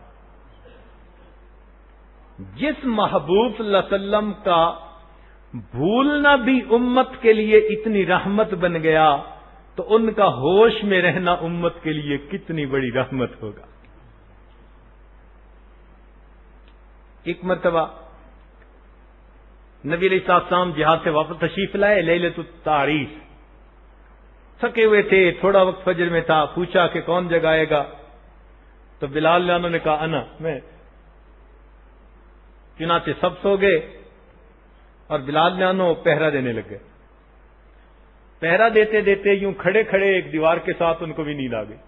جس محبوب صلی اللہ علیہ وسلم کا بھولنا بھی امت کے لیے اتنی رحمت بن گیا تو ان کا ہوش میں رہنا امت کے لیے کتنی بڑی رحمت ہوگا. ایک مرتبہ نبی علیہ السلام جہاد سے واپس تشریف لائے، لیلۃ التعریس، تھکے ہوئے تھے، تھوڑا وقت فجر میں تھا. پوچھا کہ کون جگائے گا؟ تو بلال جانوں نے کہا انا، میں. چنانچہ سب سو گئے اور بلال جانوں پہرا دینے لگ گئے. پہرا دیتے دیتے یوں کھڑے کھڑے ایک دیوار کے ساتھ ان کو بھی نیند آ گئی،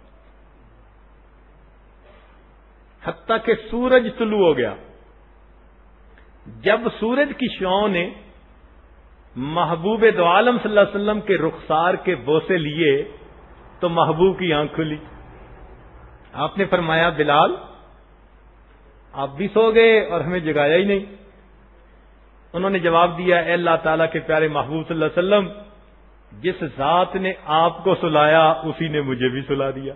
حتیٰ کہ سورج طلوع ہو گیا. جب سورج کی شعاؤں نے محبوب دو عالم صلی اللہ علیہ وسلم کے رخسار کے بوسے لیے تو محبوب کی آنکھ کھلی. آپ نے فرمایا بلال آپ بھی سو گئے اور ہمیں جگایا ہی نہیں. انہوں نے جواب دیا اے اللہ تعالیٰ کے پیارے محبوب صلی اللہ علیہ وسلم، جس ذات نے آپ کو سلایا اسی نے مجھے بھی سلا دیا.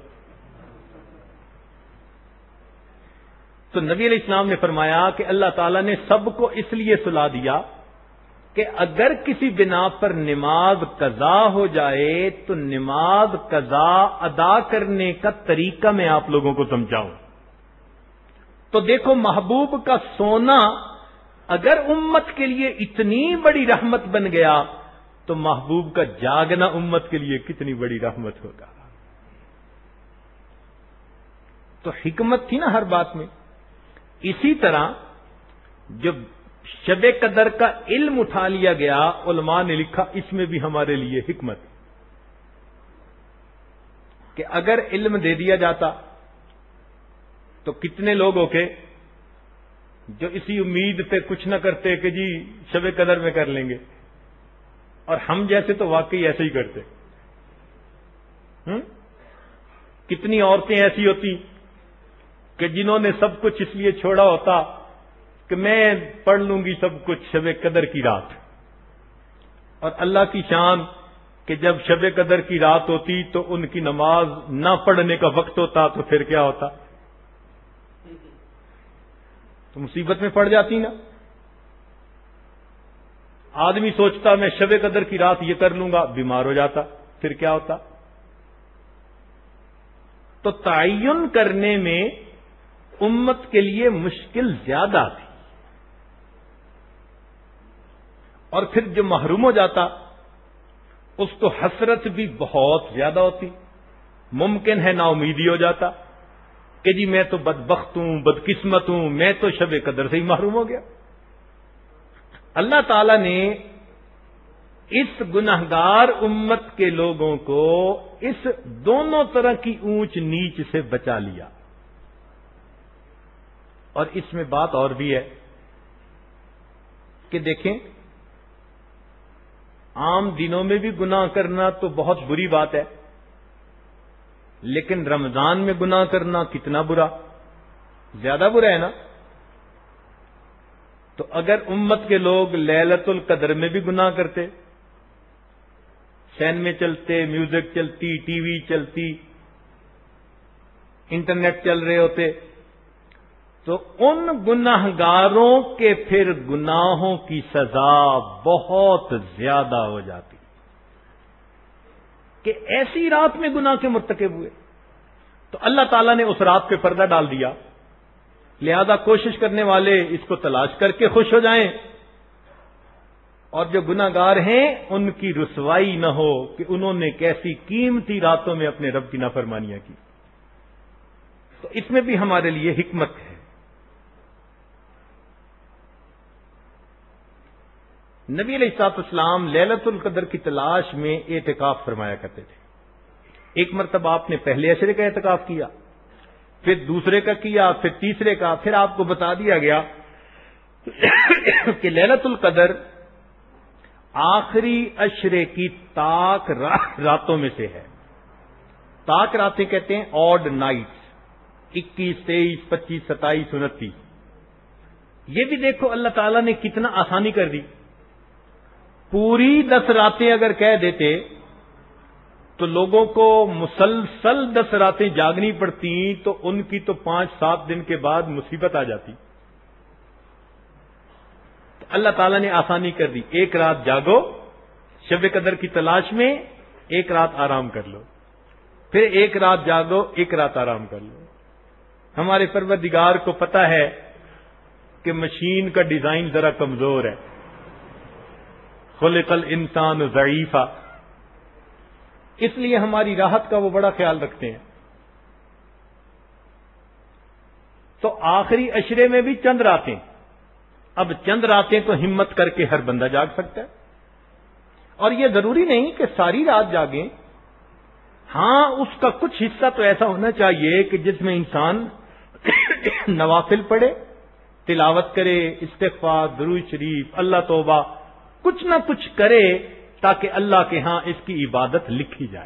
تو نبی علیہ السلام نے فرمایا کہ اللہ تعالیٰ نے سب کو اس لیے سلا دیا کہ اگر کسی بنا پر نماز قضا ہو جائے تو نماز قضا ادا کرنے کا طریقہ میں آپ لوگوں کو سمجھاؤں. تو دیکھو محبوب کا سونا اگر امت کے لیے اتنی بڑی رحمت بن گیا تو محبوب کا جاگنا امت کے لیے کتنی بڑی رحمت ہوگا. تو حکمت تھی نا ہر بات میں. اسی طرح جب شب قدر کا علم اٹھا لیا گیا، علماء نے لکھا اس میں بھی ہمارے لیے حکمت کہ اگر علم دے دیا جاتا تو کتنے لوگ ہو کے جو اسی امید پہ کچھ نہ کرتے کہ جی شب قدر میں کر لیں گے، اور ہم جیسے تو واقعی ایسے ہی کرتے. ہم؟ کتنی عورتیں ایسی ہوتی کہ جنہوں نے سب کچھ اس لیے چھوڑا ہوتا کہ میں پڑھ لوں گی سب کچھ شب قدر کی رات، اور اللہ کی شان کہ جب شب قدر کی رات ہوتی تو ان کی نماز نہ پڑھنے کا وقت ہوتا تو پھر کیا ہوتا؟ تو مصیبت میں پڑ جاتی نا۔ آدمی سوچتا میں شب قدر کی رات یہ کر لوں گا، بیمار ہو جاتا، پھر کیا ہوتا؟ تو تعین کرنے میں امت کے لیے مشکل زیادہ تھی، اور پھر جو محروم ہو جاتا اس کو حسرت بھی بہت زیادہ ہوتی، ممکن ہے نا امیدی ہو جاتا کہ جی میں تو بدبخت ہوں، بدقسمت ہوں، میں تو شب قدر سے ہی محروم ہو گیا۔ اللہ تعالی نے اس گناہگار امت کے لوگوں کو اس دونوں طرح کی اونچ نیچ سے بچا لیا۔ اور اس میں بات اور بھی ہے کہ دیکھیں، عام دنوں میں بھی گناہ کرنا تو بہت بری بات ہے، لیکن رمضان میں گناہ کرنا کتنا برا، زیادہ برا ہے نا۔ تو اگر امت کے لوگ لیلۃ القدر میں بھی گناہ کرتے، سین میں چلتے، میوزک چلتی، ٹی وی چلتی، انٹرنیٹ چل رہے ہوتے، تو ان گناہگاروں کے پھر گناہوں کی سزا بہت زیادہ ہو جاتی کہ ایسی رات میں گناہ کے مرتکب ہوئے۔ تو اللہ تعالیٰ نے اس رات پہ پردہ ڈال دیا، لہذا کوشش کرنے والے اس کو تلاش کر کے خوش ہو جائیں، اور جو گناہگار ہیں ان کی رسوائی نہ ہو کہ انہوں نے کیسی قیمتی راتوں میں اپنے رب کی نافرمانیاں کی۔ تو اس میں بھی ہمارے لیے حکمت ہے۔ نبی علیہ الصلوۃ والسلام لیلۃ القدر کی تلاش میں اعتکاف فرمایا کرتے تھے۔ ایک مرتبہ آپ نے پہلے عشرے کا اعتکاف کیا، پھر دوسرے کا کیا، پھر تیسرے کا، پھر آپ کو بتا دیا گیا کہ لیلۃ القدر آخری عشرے کی تاک راتوں میں سے ہے۔ تاک راتیں کہتے ہیں آڈ نائٹس، اکیس، تیئیس، پچیس، ستائیس، انتیس۔ یہ بھی دیکھو اللہ تعالیٰ نے کتنا آسانی کر دی۔ پوری دس راتیں اگر کہہ دیتے تو لوگوں کو مسلسل دس راتیں جاگنی پڑتی تو ان کی تو پانچ سات دن کے بعد مصیبت آ جاتی۔ تو اللہ تعالیٰ نے آسانی کر دی، ایک رات جاگو شب قدر کی تلاش میں، ایک رات آرام کر لو، پھر ایک رات جاگو، ایک رات آرام کر لو۔ ہمارے پروردگار کو پتا ہے کہ مشین کا ڈیزائن ذرا کمزور ہے، خلق الانسان ضعیفا، اس لیے ہماری راحت کا وہ بڑا خیال رکھتے ہیں۔ تو آخری عشرے میں بھی چند راتیں، اب چند راتیں تو ہمت کر کے ہر بندہ جاگ سکتا ہے، اور یہ ضروری نہیں کہ ساری رات جاگیں، ہاں اس کا کچھ حصہ تو ایسا ہونا چاہیے کہ جس میں انسان نوافل پڑھے، تلاوت کرے، استغفار، درود شریف، اللہ توبہ، کچھ نہ کچھ کرے تاکہ اللہ کے ہاں اس کی عبادت لکھی جائے۔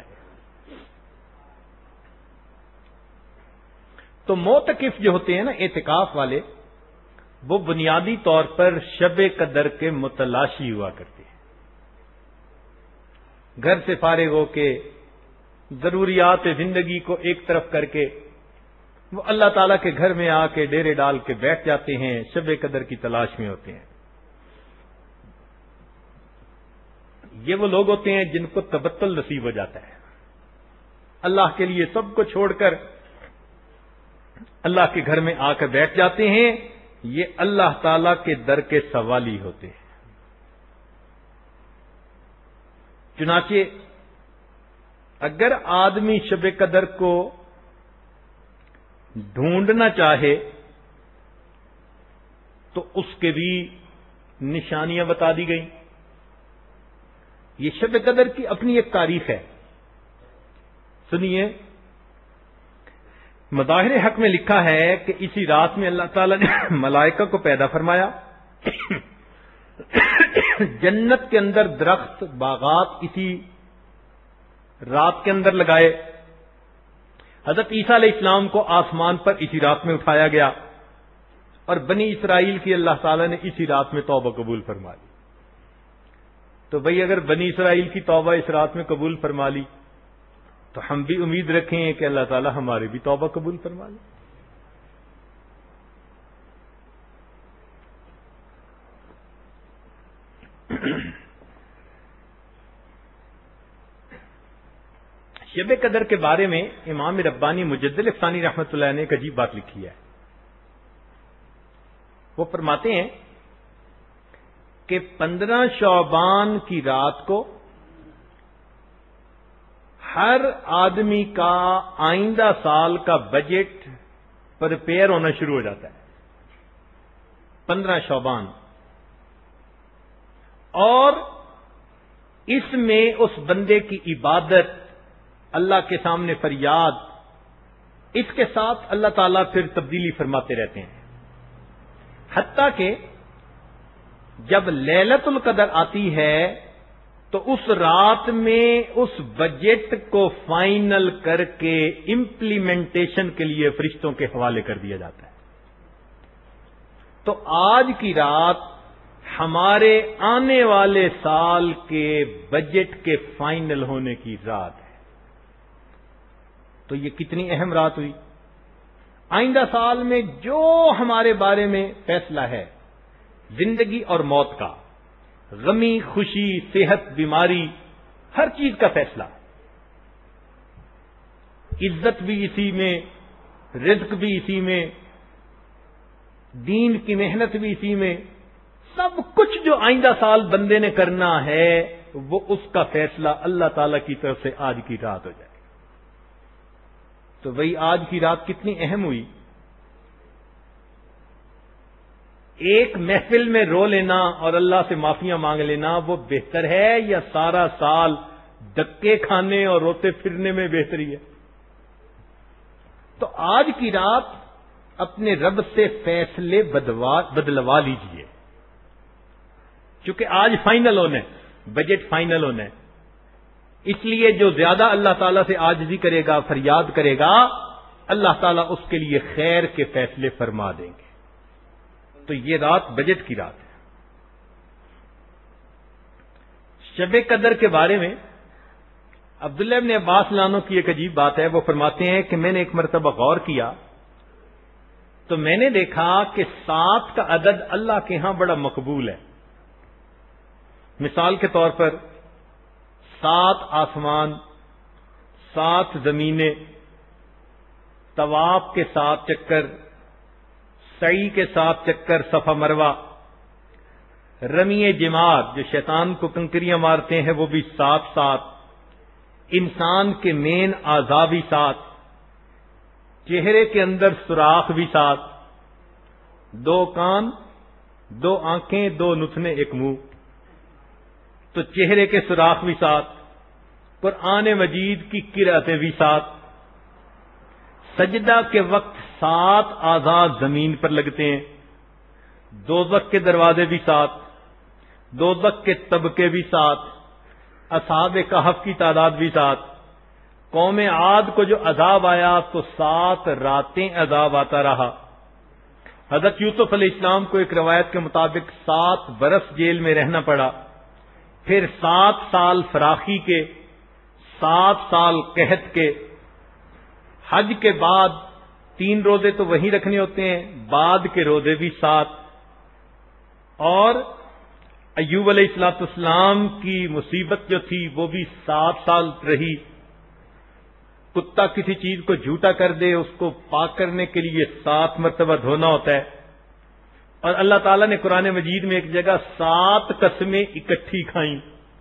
تو معتکف جو ہوتے ہیں نا، اعتکاف والے، وہ بنیادی طور پر شب قدر کے متلاشی ہوا کرتے ہیں۔ گھر سے فارغ ہو کے، ضروریات زندگی کو ایک طرف کر کے، وہ اللہ تعالیٰ کے گھر میں آ کے ڈیرے ڈال کے بیٹھ جاتے ہیں، شب قدر کی تلاش میں ہوتے ہیں۔ یہ وہ لوگ ہوتے ہیں جن کو تبتل نصیب ہو جاتا ہے، اللہ کے لیے سب کو چھوڑ کر اللہ کے گھر میں آ کر بیٹھ جاتے ہیں۔ یہ اللہ تعالی کے در کے سوالی ہوتے ہیں۔ چنانچہ اگر آدمی شب قدر کو ڈھونڈنا چاہے تو اس کے بھی نشانیاں بتا دی گئیں۔ یہ شب قدر کی اپنی ایک تاریخ ہے، سنیے۔ مظاہر حق میں لکھا ہے کہ اسی رات میں اللہ تعالی نے ملائکہ کو پیدا فرمایا، جنت کے اندر درخت باغات اسی رات کے اندر لگائے، حضرت عیسیٰ علیہ السلام کو آسمان پر اسی رات میں اٹھایا گیا اور بنی اسرائیل کی اللہ تعالیٰ نے اسی رات میں توبہ قبول فرما لی. تو بھئی اگر بنی اسرائیل کی توبہ اس رات میں قبول فرما لی تو ہم بھی امید رکھیں کہ اللہ تعالیٰ ہماری بھی توبہ قبول فرما لے. شب قدر کے بارے میں امام ربانی مجدد ثانی رحمۃ اللہ نے ایک عجیب بات لکھی ہے. وہ فرماتے ہیں کہ پندرہ شعبان کی رات کو ہر آدمی کا آئندہ سال کا بجٹ پریپیئر ہونا شروع ہو جاتا ہے. پندرہ شعبان. اور اس میں اس بندے کی عبادت، اللہ کے سامنے فریاد، اس کے ساتھ اللہ تعالیٰ پھر تبدیلی فرماتے رہتے ہیں. حتیٰ کہ جب لیلۃ القدر آتی ہے تو اس رات میں اس بجٹ کو فائنل کر کے امپلیمنٹیشن کے لیے فرشتوں کے حوالے کر دیا جاتا ہے. تو آج کی رات ہمارے آنے والے سال کے بجٹ کے فائنل ہونے کی رات ہے. تو یہ کتنی اہم رات ہوئی. آئندہ سال میں جو ہمارے بارے میں فیصلہ ہے، زندگی اور موت کا، غمی خوشی، صحت بیماری، ہر چیز کا فیصلہ، عزت بھی اسی میں، رزق بھی اسی میں، دین کی محنت بھی اسی میں، سب کچھ جو آئندہ سال بندے نے کرنا ہے وہ اس کا فیصلہ اللہ تعالی کی طرف سے آج کی رات ہو جائے. تو وہی آج کی رات کتنی اہم ہوئی. ایک محفل میں رو لینا اور اللہ سے معافیاں مانگ لینا وہ بہتر ہے یا سارا سال دکے کھانے اور روتے پھرنے میں بہتری ہے؟ تو آج کی رات اپنے رب سے فیصلے بدلوا لیجئے، چونکہ آج فائنل ہونا ہے، بجٹ فائنل ہونا ہے. اس لیے جو زیادہ اللہ تعالیٰ سے عاجزی کرے گا، فریاد کرے گا، اللہ تعالیٰ اس کے لیے خیر کے فیصلے فرما دیں گے. تو یہ رات بجٹ کی رات ہے. شب قدر کے بارے میں عبداللہ ابن عباس لانو کی ایک عجیب بات ہے. وہ فرماتے ہیں کہ میں نے ایک مرتبہ غور کیا تو میں نے دیکھا کہ سات کا عدد اللہ کے ہاں بڑا مقبول ہے. مثال کے طور پر سات آسمان، سات زمینیں، طواف کے سات چکر، سعی کے سات چکر صفا مروہ، رمی جماعت جو شیطان کو کنکریاں مارتے ہیں وہ بھی سات سات، انسان کے مین اعضاء بھی سات، چہرے کے اندر سوراخ بھی سات، دو کان، دو آنکھیں، دو نتنے، ایک منہ، تو چہرے کے سوراخ بھی سات، قرآن مجید کی قرأتیں بھی سات، سجدہ کے وقت سات اعضاء زمین پر لگتے ہیں، دوزخ کے دروازے بھی سات، دوزخ کے طبقے بھی سات، اصحاب کہف کی تعداد بھی سات، قوم عاد کو جو عذاب آیا تو سات راتیں عذاب آتا رہا. حضرت یوسف علیہ السلام کو ایک روایت کے مطابق سات برس جیل میں رہنا پڑا، پھر سات سال فراخی کے، سات سال قحط کے. حج کے بعد تین روزے تو وہیں رکھنے ہوتے ہیں، بعد کے روزے بھی سات. اور ایوب علیہ الصلوۃ والسلام کی مصیبت جو تھی وہ بھی سات سال رہی. کتا کسی چیز کو جھوٹا کر دے اس کو پاک کرنے کے لیے سات مرتبہ دھونا ہوتا ہے. اور اللہ تعالیٰ نے قرآن مجید میں ایک جگہ سات قسمیں اکٹھی کھائیں.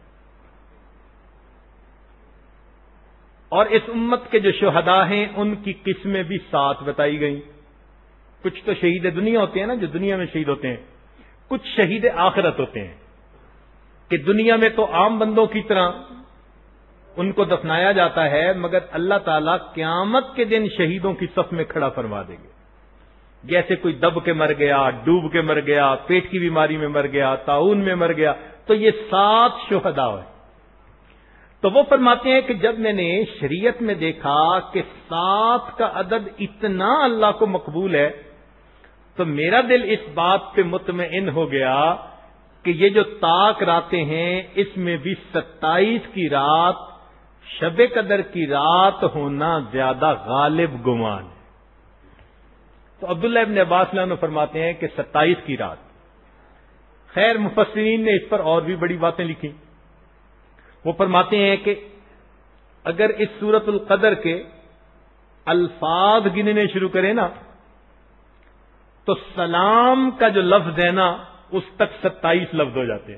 اور اس امت کے جو شہداء ہیں ان کی قسمیں بھی سات بتائی گئیں. کچھ تو شہید دنیا ہوتے ہیں نا، جو دنیا میں شہید ہوتے ہیں، کچھ شہید آخرت ہوتے ہیں کہ دنیا میں تو عام بندوں کی طرح ان کو دفنایا جاتا ہے، مگر اللہ تعالیٰ قیامت کے دن شہیدوں کی صف میں کھڑا فرما دیں گے. جیسے کوئی دب کے مر گیا، ڈوب کے مر گیا، پیٹ کی بیماری میں مر گیا، طاعون میں مر گیا، تو یہ سات شہداء ہیں. تو وہ فرماتے ہیں کہ جب میں نے شریعت میں دیکھا کہ سات کا عدد اتنا اللہ کو مقبول ہے تو میرا دل اس بات پہ مطمئن ہو گیا کہ یہ جو طاق راتیں ہیں اس میں بھی ستائیس کی رات شب قدر کی رات ہونا زیادہ غالب گمان ہے۔ تو عبداللہ ابن عباس عنہ فرماتے ہیں کہ ستائیس کی رات۔ خیر مفسرین نے اس پر اور بھی بڑی باتیں لکھی۔ وہ فرماتے ہیں کہ اگر اس سورۃ القدر کے الفاظ گننے شروع کریں نا تو سلام کا جو لفظ ہے نا اس تک ستائیس لفظ ہو جاتے ہیں۔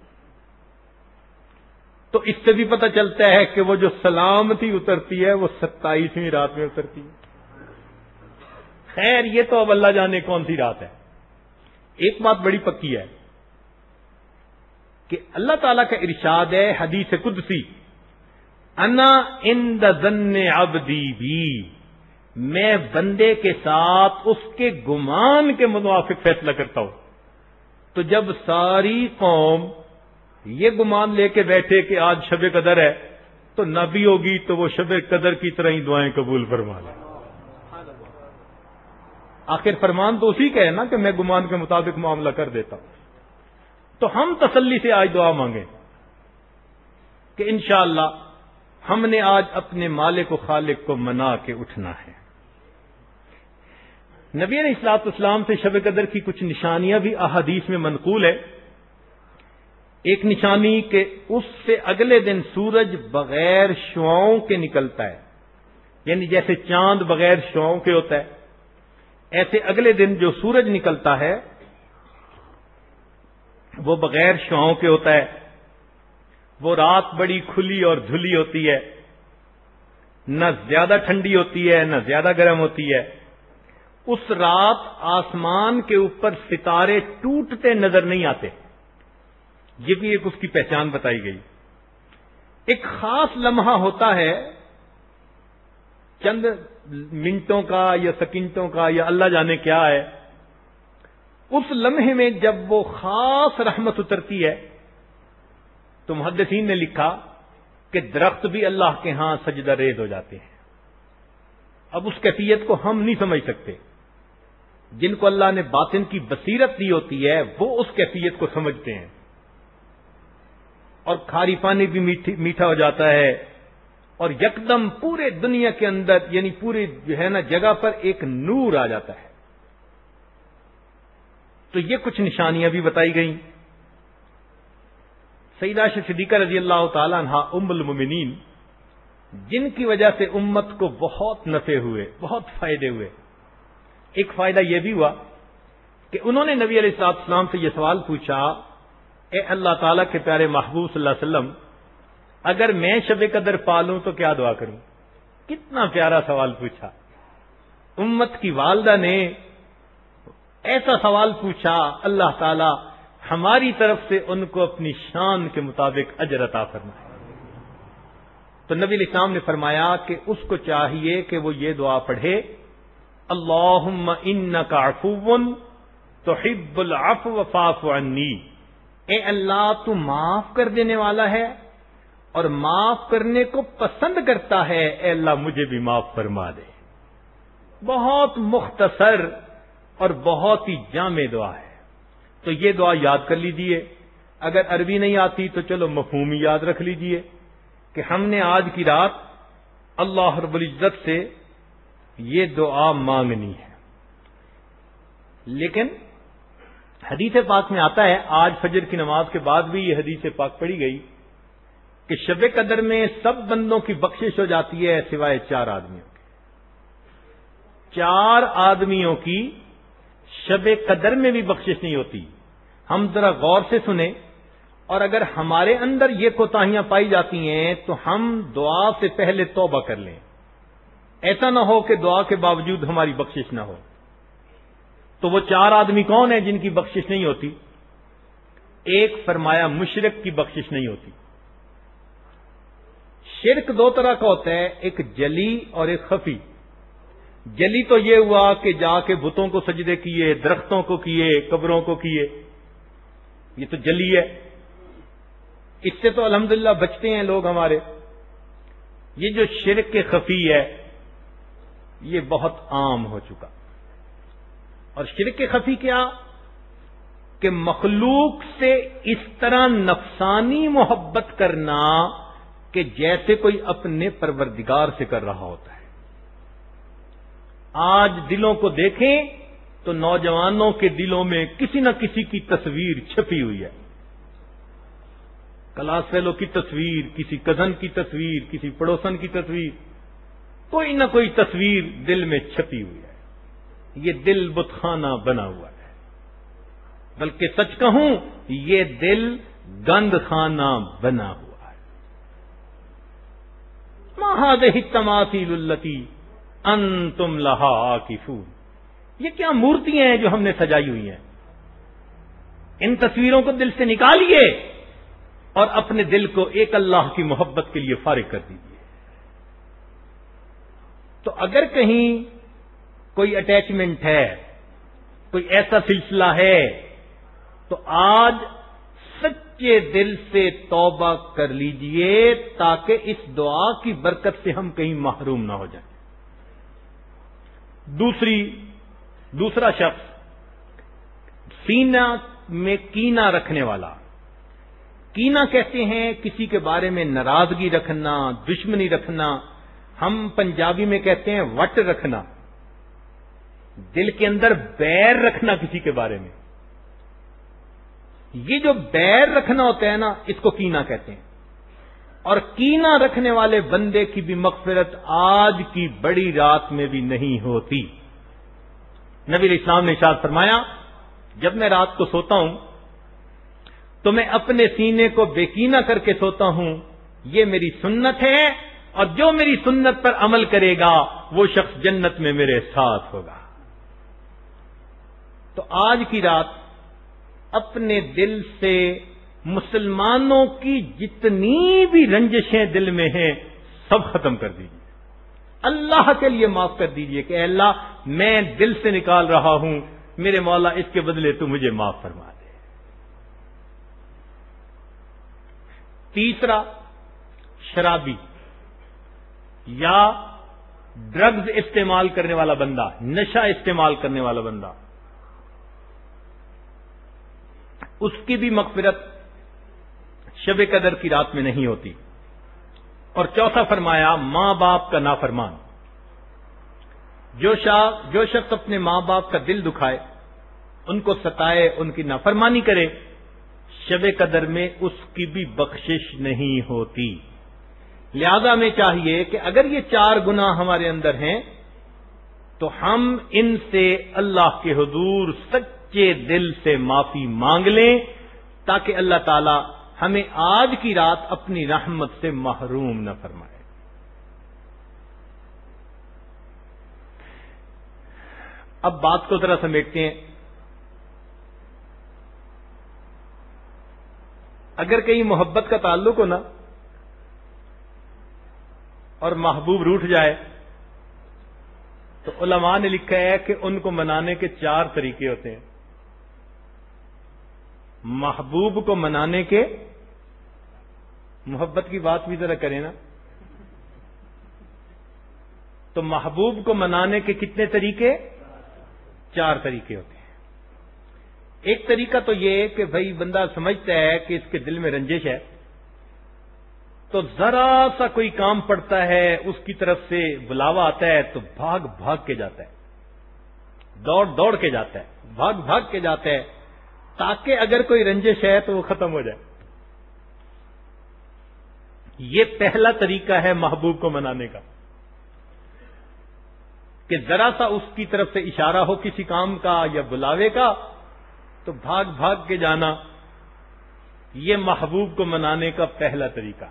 تو اس سے بھی پتہ چلتا ہے کہ وہ جو سلامتی اترتی ہے وہ ستائیسویں رات میں اترتی ہے۔ خیر یہ تو اب اللہ جانے کون سی رات ہے۔ ایک بات بڑی پکی ہے کہ اللہ تعالیٰ کا ارشاد ہے حدیث قدسی، انا عند ظن عبدی بی، میں بندے کے ساتھ اس کے گمان کے موافق فیصلہ کرتا ہوں۔ تو جب ساری قوم یہ گمان لے کے بیٹھے کہ آج شب قدر ہے تو نبی ہوگی تو وہ شب قدر کی طرح ہی دعائیں قبول فرما لے۔ آخر فرمان تو اسی کا ہے نا کہ میں گمان کے مطابق معاملہ کر دیتا ہوں۔ تو ہم تسلی سے آج دعا مانگیں کہ انشاءاللہ ہم نے آج اپنے مالک و خالق کو منا کے اٹھنا ہے۔ نبی علیہ الصلوۃ والسلام سے شب قدر کی کچھ نشانیاں بھی احادیث میں منقول ہے۔ ایک نشانی کہ اس سے اگلے دن سورج بغیر شعاؤں کے نکلتا ہے، یعنی جیسے چاند بغیر شعاؤں کے ہوتا ہے ایسے اگلے دن جو سورج نکلتا ہے وہ بغیر شعاؤں کے ہوتا ہے۔ وہ رات بڑی کھلی اور دھلی ہوتی ہے، نہ زیادہ ٹھنڈی ہوتی ہے نہ زیادہ گرم ہوتی ہے۔ اس رات آسمان کے اوپر ستارے ٹوٹتے نظر نہیں آتے، یہ بھی ایک اس کی پہچان بتائی گئی۔ ایک خاص لمحہ ہوتا ہے چند منٹوں کا یا سیکنڈوں کا یا اللہ جانے کیا ہے، اس لمحے میں جب وہ خاص رحمت اترتی ہے تو محدثین نے لکھا کہ درخت بھی اللہ کے ہاں سجدہ ریز ہو جاتے ہیں۔ اب اس کیفیت کو ہم نہیں سمجھ سکتے، جن کو اللہ نے باطن کی بصیرت دی ہوتی ہے وہ اس کیفیت کو سمجھتے ہیں۔ اور کھاری پانی بھی میٹھا ہو جاتا ہے اور یکدم پورے دنیا کے اندر یعنی پوری جو ہے نا جگہ پر ایک نور آ جاتا ہے۔ تو یہ کچھ نشانیاں بھی بتائی گئیں۔ سیدہ عائشہ صدیقہ رضی اللہ تعالی عنہا ام المومنین، جن کی وجہ سے امت کو بہت نفع ہوئے، بہت فائدے ہوئے۔ ایک فائدہ یہ بھی ہوا کہ انہوں نے نبی علیہ الصلوۃ والسلام سے یہ سوال پوچھا، اے اللہ تعالیٰ کے پیارے محبوب صلی اللہ علیہ وسلم، اگر میں شب قدر پالوں تو کیا دعا کروں؟ کتنا پیارا سوال پوچھا۔ امت کی والدہ نے ایسا سوال پوچھا، اللہ تعالیٰ ہماری طرف سے ان کو اپنی شان کے مطابق اجر عطا فرمائے۔ تو نبی علیہ السلام نے فرمایا کہ اس کو چاہیے کہ وہ یہ دعا پڑھے، اللہم انک عفو تحب العفو فاعف عنی، اے اللہ تو معاف کر دینے والا ہے اور معاف کرنے کو پسند کرتا ہے، اے اللہ مجھے بھی معاف فرما دے۔ بہت مختصر اور بہت ہی جامع دعا ہے، تو یہ دعا یاد کر لیجئے۔ اگر عربی نہیں آتی تو چلو مفہوم یاد رکھ لیجئے کہ ہم نے آج کی رات اللہ رب العزت سے یہ دعا مانگنی ہے۔ لیکن حدیث پاک میں آتا ہے، آج فجر کی نماز کے بعد بھی یہ حدیث پاک پڑھی گئی کہ شب قدر میں سب بندوں کی بخشش ہو جاتی ہے سوائے چار آدمیوں کی۔ چار آدمیوں کی شب قدر میں بھی بخشش نہیں ہوتی۔ ہم ذرا غور سے سنیں، اور اگر ہمارے اندر یہ کوتاہیاں پائی جاتی ہیں تو ہم دعا سے پہلے توبہ کر لیں، ایسا نہ ہو کہ دعا کے باوجود ہماری بخشش نہ ہو۔ تو وہ چار آدمی کون ہیں جن کی بخشش نہیں ہوتی؟ ایک فرمایا مشرک کی بخشش نہیں ہوتی۔ شرک دو طرح کا ہوتا ہے، ایک جلی اور ایک خفی۔ جلی تو یہ ہوا کہ جا کے بتوں کو سجدے کیے، درختوں کو کیے، قبروں کو کیے، یہ تو جلی ہے۔ اس سے تو الحمدللہ بچتے ہیں لوگ ہمارے. یہ جو شرک خفی ہے یہ بہت عام ہو چکا. اور شرک خفی کیا کہ مخلوق سے اس طرح نفسانی محبت کرنا کہ جیسے کوئی اپنے پروردگار سے کر رہا ہوتا ہے. آج دلوں کو دیکھیں تو نوجوانوں کے دلوں میں کسی نہ کسی کی تصویر چھپی ہوئی ہے. کلاس فیلو کی تصویر، کسی کزن کی تصویر، کسی پڑوسن کی تصویر، کوئی نہ کوئی تصویر دل میں چھپی ہوئی ہے. یہ دل بت خانہ بنا ہوا ہے. بلکہ سچ کہوں یہ دل گند خانہ بنا ہوا ہے. ما هذه التماثيل التي انتم لها عاکفون. یہ کیا مورتیاں ہیں جو ہم نے سجائی ہوئی ہیں. ان تصویروں کو دل سے نکالیے اور اپنے دل کو ایک اللہ کی محبت کے لیے فارغ کر دیجیے. تو اگر کہیں کوئی اٹیچمنٹ ہے، کوئی ایسا سلسلہ ہے، تو آج سچے دل سے توبہ کر لیجئے تاکہ اس دعا کی برکت سے ہم کہیں محروم نہ ہو جائیں. دوسری دوسرا شخص سینہ میں کینہ رکھنے والا. کینہ کہتے ہیں کسی کے بارے میں ناراضگی رکھنا، دشمنی رکھنا. ہم پنجابی میں کہتے ہیں وٹ رکھنا، دل کے اندر بیر رکھنا کسی کے بارے میں. یہ جو بیر رکھنا ہوتا ہے نا اس کو کینہ کہتے ہیں. اور کینہ رکھنے والے بندے کی بھی مغفرت آج کی بڑی رات میں بھی نہیں ہوتی. نبی علیہ السلام نے ارشاد فرمایا جب میں رات کو سوتا ہوں تو میں اپنے سینے کو بے کینہ کر کے سوتا ہوں. یہ میری سنت ہے اور جو میری سنت پر عمل کرے گا وہ شخص جنت میں میرے ساتھ ہوگا. تو آج کی رات اپنے دل سے مسلمانوں کی جتنی بھی رنجشیں دل میں ہیں سب ختم کر دیجیے. اللہ کے لیے معاف کر دیجیے کہ اے اللہ میں دل سے نکال رہا ہوں، میرے مولا اس کے بدلے تو مجھے معاف فرما دے. تیسرا، شرابی یا ڈرگز استعمال کرنے والا بندہ، نشہ استعمال کرنے والا بندہ، اس کی بھی مغفرت شب قدر کی رات میں نہیں ہوتی. اور چوتھا فرمایا ماں باپ کا نافرمان. جو شخص جو شخص اپنے ماں باپ کا دل دکھائے، ان کو ستائے، ان کی نافرمانی کرے، شب قدر میں اس کی بھی بخشش نہیں ہوتی. لہذا میں چاہیے کہ اگر یہ چار گناہ ہمارے اندر ہیں تو ہم ان سے اللہ کے حضور سچے دل سے معافی مانگ لیں تاکہ اللہ تعالی ہمیں آج کی رات اپنی رحمت سے محروم نہ فرمائے. اب بات کو ذرا سمیٹتے ہیں. اگر کہیں محبت کا تعلق ہو نا اور محبوب روٹھ جائے تو علماء نے لکھا ہے کہ ان کو منانے کے چار طریقے ہوتے ہیں. محبوب کو منانے کے، محبت کی بات بھی ذرا کریں نا، تو محبوب کو منانے کے کتنے طریقے؟ چار طریقے ہوتے ہیں. ایک طریقہ تو یہ کہ بھائی بندہ سمجھتا ہے کہ اس کے دل میں رنجش ہے تو ذرا سا کوئی کام پڑتا ہے، اس کی طرف سے بلاوا آتا ہے تو بھاگ بھاگ کے جاتا ہے، دوڑ دوڑ کے جاتا ہے، بھاگ بھاگ کے جاتا ہے تاکہ اگر کوئی رنجش ہے تو وہ ختم ہو جائے. یہ پہلا طریقہ ہے محبوب کو منانے کا کہ ذرا سا اس کی طرف سے اشارہ ہو کسی کام کا یا بلاوے کا تو بھاگ بھاگ کے جانا. یہ محبوب کو منانے کا پہلا طریقہ.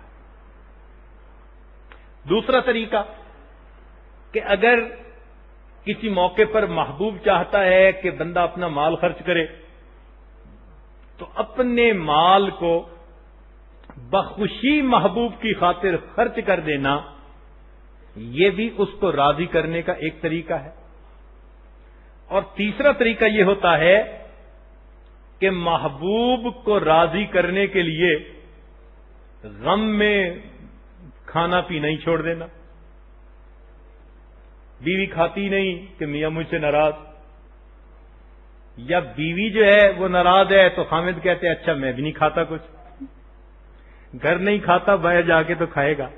دوسرا طریقہ کہ اگر کسی موقع پر محبوب چاہتا ہے کہ بندہ اپنا مال خرچ کرے تو اپنے مال کو بخوشی محبوب کی خاطر خرچ کر دینا، یہ بھی اس کو راضی کرنے کا ایک طریقہ ہے. اور تیسرا طریقہ یہ ہوتا ہے کہ محبوب کو راضی کرنے کے لیے غم میں کھانا پینا ہی چھوڑ دینا، بیوی کھاتی نہیں کہ میاں مجھ سے ناراض، یا بیوی جو ہے وہ ناراض ہے تو خامد کہتے ہیں اچھا میں بھی نہیں کھاتا کچھ، گھر نہیں کھاتا باہر جا کے تو کھائے گا۔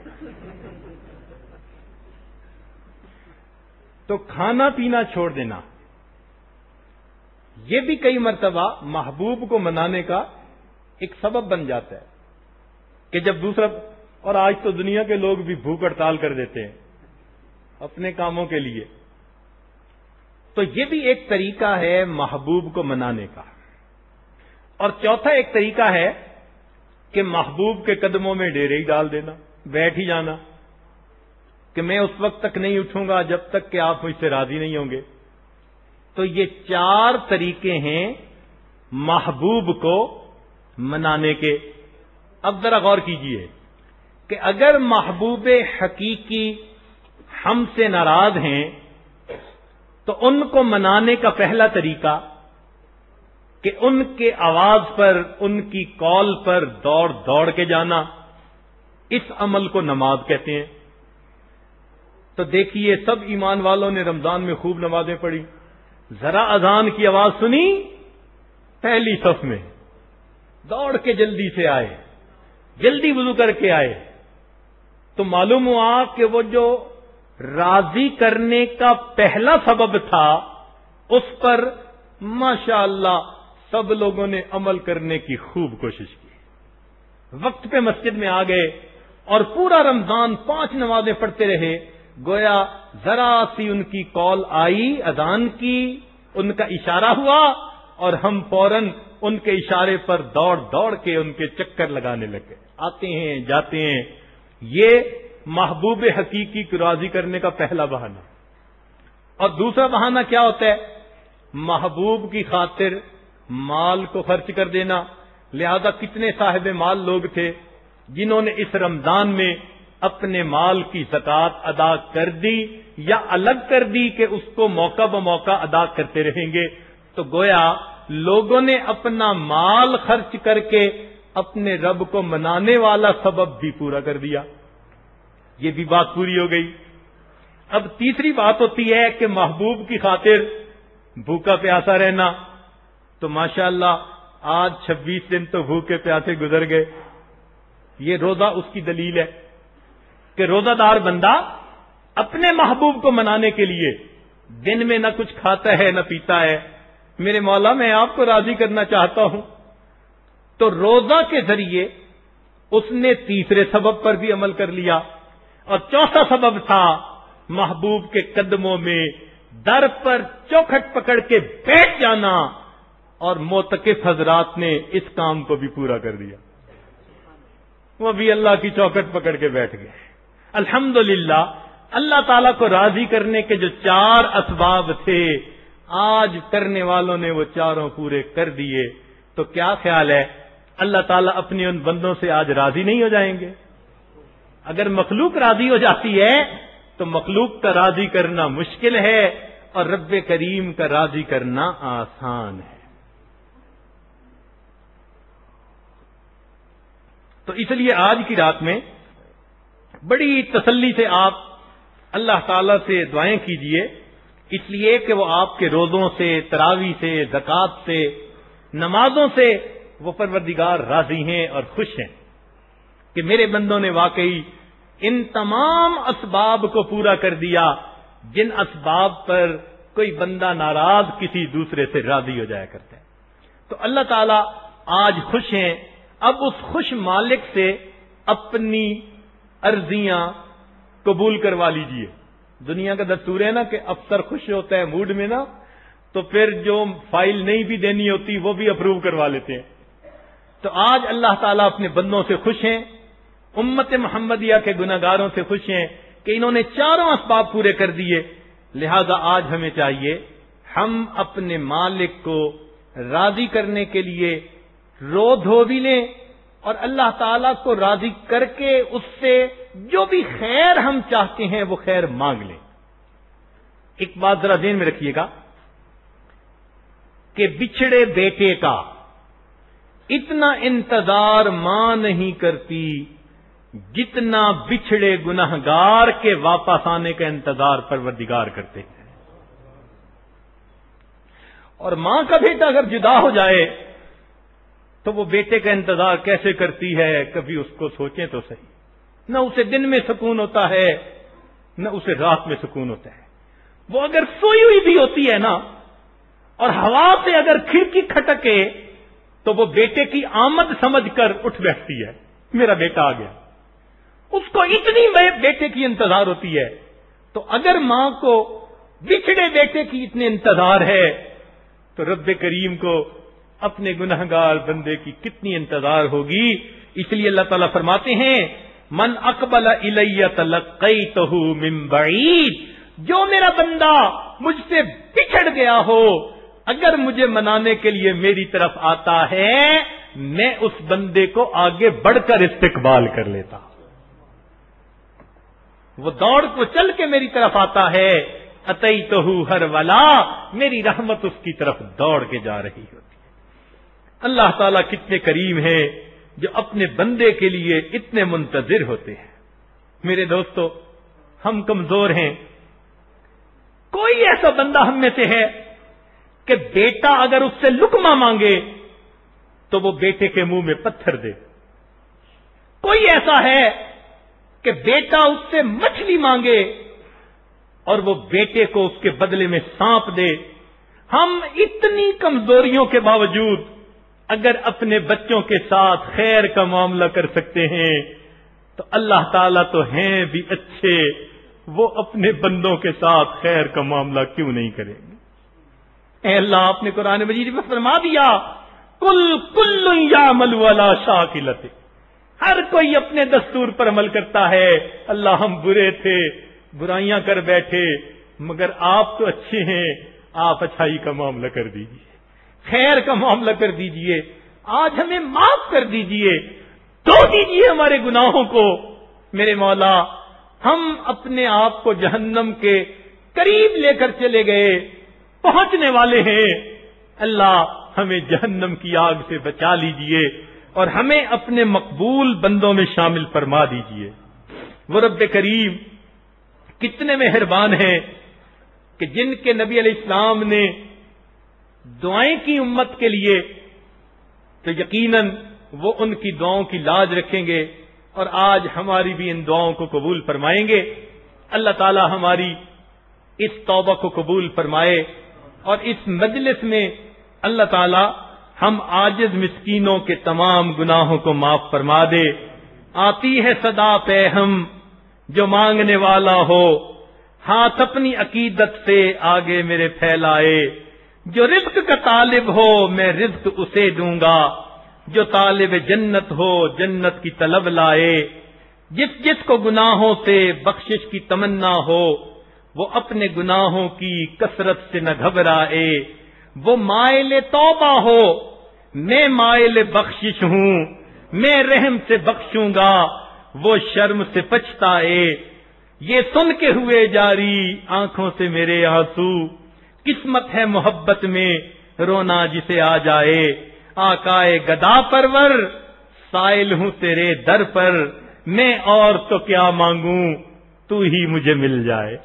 تو کھانا پینا چھوڑ دینا یہ بھی کئی مرتبہ محبوب کو منانے کا ایک سبب بن جاتا ہے کہ جب دوسرا، اور آج تو دنیا کے لوگ بھی بھوک ہڑتال کر دیتے ہیں اپنے کاموں کے لیے، تو یہ بھی ایک طریقہ ہے محبوب کو منانے کا۔ اور چوتھا ایک طریقہ ہے کہ محبوب کے قدموں میں ڈیرے ہی ڈال دینا، بیٹھ ہی جانا کہ میں اس وقت تک نہیں اٹھوں گا جب تک کہ آپ مجھ سے راضی نہیں ہوں گے۔ تو یہ چار طریقے ہیں محبوب کو منانے کے۔ اب ذرا غور کیجئے کہ اگر محبوب حقیقی ہم سے ناراض ہیں تو ان کو منانے کا پہلا طریقہ کہ ان کے آواز پر، ان کی کال پر دوڑ دوڑ کے جانا، اس عمل کو نماز کہتے ہیں۔ تو دیکھیے سب ایمان والوں نے رمضان میں خوب نمازیں پڑھی، ذرا اذان کی آواز سنی پہلی صف میں دوڑ کے جلدی سے آئے، جلدی وضو کر کے آئے، تو معلوم ہوا کہ وہ جو راضی کرنے کا پہلا سبب تھا اس پر ماشاءاللہ سب لوگوں نے عمل کرنے کی خوب کوشش کی، وقت پہ مسجد میں آ گئے اور پورا رمضان پانچ نمازیں پڑھتے رہے۔ گویا ذرا سی ان کی کال آئی اذان کی، ان کا اشارہ ہوا اور ہم فوراً ان کے اشارے پر دوڑ دوڑ کے ان کے چکر لگانے لگے، آتے ہیں جاتے ہیں۔ یہ محبوب حقیقی کو راضی کرنے کا پہلا بہانہ۔ اور دوسرا بہانہ کیا ہوتا ہے؟ محبوب کی خاطر مال کو خرچ کر دینا۔ لہذا کتنے صاحب مال لوگ تھے جنہوں نے اس رمضان میں اپنے مال کی زکوٰۃ ادا کر دی یا الگ کر دی کہ اس کو موقع بموقع ادا کرتے رہیں گے۔ تو گویا لوگوں نے اپنا مال خرچ کر کے اپنے رب کو منانے والا سبب بھی پورا کر دیا، یہ بھی بات پوری ہو گئی۔ اب تیسری بات ہوتی ہے کہ محبوب کی خاطر بھوکا پیاسا رہنا۔ تو ماشاءاللہ آج چھبیس دن تو بھوکے پیاسے گزر گئے۔ یہ روزہ اس کی دلیل ہے کہ روزہ دار بندہ اپنے محبوب کو منانے کے لیے دن میں نہ کچھ کھاتا ہے نہ پیتا ہے، میرے مولا میں آپ کو راضی کرنا چاہتا ہوں۔ تو روزہ کے ذریعے اس نے تیسرے سبب پر بھی عمل کر لیا، اور چوتھا سبب تھا محبوب کے قدموں میں در پر چوکھٹ پکڑ کے بیٹھ جانا، اور معتکف حضرات نے اس کام کو بھی پورا کر دیا، وہ بھی اللہ کی چوکھٹ پکڑ کے بیٹھ گئے۔ الحمدللہ اللہ تعالیٰ کو راضی کرنے کے جو چار اسباب تھے آج کرنے والوں نے وہ چاروں پورے کر دیے۔ تو کیا خیال ہے اللہ تعالیٰ اپنے ان بندوں سے آج راضی نہیں ہو جائیں گے؟ اگر مخلوق راضی ہو جاتی ہے تو مخلوق کا راضی کرنا مشکل ہے اور رب کریم کا راضی کرنا آسان ہے۔ تو اس لیے آج کی رات میں بڑی تسلی سے آپ اللہ تعالی سے دعائیں کیجئے، اس لیے کہ وہ آپ کے روزوں سے، تراویح سے، زکوٰۃ سے، نمازوں سے وہ پروردگار راضی ہیں اور خوش ہیں کہ میرے بندوں نے واقعی ان تمام اسباب کو پورا کر دیا جن اسباب پر کوئی بندہ ناراض کسی دوسرے سے راضی ہو جایا کرتا ہے۔ تو اللہ تعالیٰ آج خوش ہیں۔ اب اس خوش مالک سے اپنی عرضیاں قبول کروا لیجئے۔ دنیا کا دستور ہے نا کہ افسر خوش ہوتا ہے موڈ میں نا، تو پھر جو فائل نہیں بھی دینی ہوتی وہ بھی اپروو کروا لیتے ہیں۔ تو آج اللہ تعالیٰ اپنے بندوں سے خوش ہیں، امت محمدیہ کے گناہگاروں سے خوش ہیں کہ انہوں نے چاروں اسباب پورے کر دیے۔ لہذا آج ہمیں چاہیے ہم اپنے مالک کو راضی کرنے کے لیے رو دھو بھی لیں اور اللہ تعالیٰ کو راضی کر کے اس سے جو بھی خیر ہم چاہتے ہیں وہ خیر مانگ لیں۔ ایک بات ذرا ذہن میں رکھیے گا کہ بچھڑے بیٹے کا اتنا انتظار ماں نہیں کرتی جتنا بچھڑے گنہگار کے واپس آنے کا انتظار پروردگار کرتے ہیں. اور ماں کا بیٹا اگر جدا ہو جائے تو وہ بیٹے کا انتظار کیسے کرتی ہے، کبھی اس کو سوچیں تو صحیح. نہ اسے دن میں سکون ہوتا ہے نہ اسے رات میں سکون ہوتا ہے. وہ اگر سوئی ہوئی بھی ہوتی ہے نا اور ہوا سے اگر کھڑکی کھٹکے تو وہ بیٹے کی آمد سمجھ کر اٹھ بیٹھتی ہے، میرا بیٹا آ گیا. اس کو اتنی بیٹے کی انتظار ہوتی ہے. تو اگر ماں کو بچھڑے بیٹے کی اتنے انتظار ہے تو رب کریم کو اپنے گنہگار بندے کی کتنی انتظار ہوگی. اس لیے اللہ تعالیٰ فرماتے ہیں من اقبل الی تلقیتہ من بعید، جو میرا بندہ مجھ سے بچھڑ گیا ہو اگر مجھے منانے کے لیے میری طرف آتا ہے میں اس بندے کو آگے بڑھ کر استقبال کر لیتا. وہ دوڑ کو چل کے میری طرف آتا ہے، اتیتہ ہر ولا، میری رحمت اس کی طرف دوڑ کے جا رہی ہوتی ہے. اللہ تعالیٰ کتنے کریم ہیں جو اپنے بندے کے لیے اتنے منتظر ہوتے ہیں. میرے دوستو، ہم کمزور ہیں. کوئی ایسا بندہ ہم میں سے ہے کہ بیٹا اگر اس سے لقمہ مانگے تو وہ بیٹے کے منہ میں پتھر دے؟ کوئی ایسا ہے کہ بیٹا اس سے مچھلی مانگے اور وہ بیٹے کو اس کے بدلے میں سانپ دے؟ ہم اتنی کمزوریوں کے باوجود اگر اپنے بچوں کے ساتھ خیر کا معاملہ کر سکتے ہیں تو اللہ تعالیٰ تو ہیں بھی اچھے، وہ اپنے بندوں کے ساتھ خیر کا معاملہ کیوں نہیں کریں گے؟ اے اللہ، آپ نے قرآن مجید میں فرما دیا کل کل یعمل ولا شاکلۃ، ہر کوئی اپنے دستور پر عمل کرتا ہے. اللہ ہم برے تھے، برائیاں کر بیٹھے، مگر آپ تو اچھے ہیں، آپ اچھائی کا معاملہ کر دیجئے، خیر کا معاملہ کر دیجئے، آج ہمیں معاف کر دیجئے، دھو دیجئے ہمارے گناہوں کو. میرے مولا، ہم اپنے آپ کو جہنم کے قریب لے کر چلے گئے، پہنچنے والے ہیں. اللہ ہمیں جہنم کی آگ سے بچا لیجئے اور ہمیں اپنے مقبول بندوں میں شامل فرما دیجئے. وہ رب کریم کتنے مہربان ہیں کہ جن کے نبی علیہ السلام نے دعائیں کی امت کے لیے تو یقیناً وہ ان کی دعاؤں کی لاج رکھیں گے اور آج ہماری بھی ان دعاؤں کو قبول فرمائیں گے. اللہ تعالی ہماری اس توبہ کو قبول فرمائے اور اس مجلس میں اللہ تعالی ہم عاجز مسکینوں کے تمام گناہوں کو معاف فرما دے. آتی ہے صدا پہ ہم جو مانگنے والا ہو، ہاتھ اپنی عقیدت سے آگے میرے پھیلائے. جو رزق کا طالب ہو میں رزق اسے دوں گا، جو طالب جنت ہو جنت کی طلب لائے. جس جس کو گناہوں سے بخشش کی تمنا ہو وہ اپنے گناہوں کی کثرت سے نہ گھبرائے. وہ مائل توبہ ہو میں مائل بخشش ہوں، میں رحم سے بخشوں گا، وہ شرم سے پچھتائے. یہ سن کے ہوئے جاری آنکھوں سے میرے آنسو، قسمت ہے محبت میں رونا جسے آ جائے. آقائے گدا پرور سائل ہوں تیرے در پر، میں اور تو کیا مانگوں تو ہی مجھے مل جائے.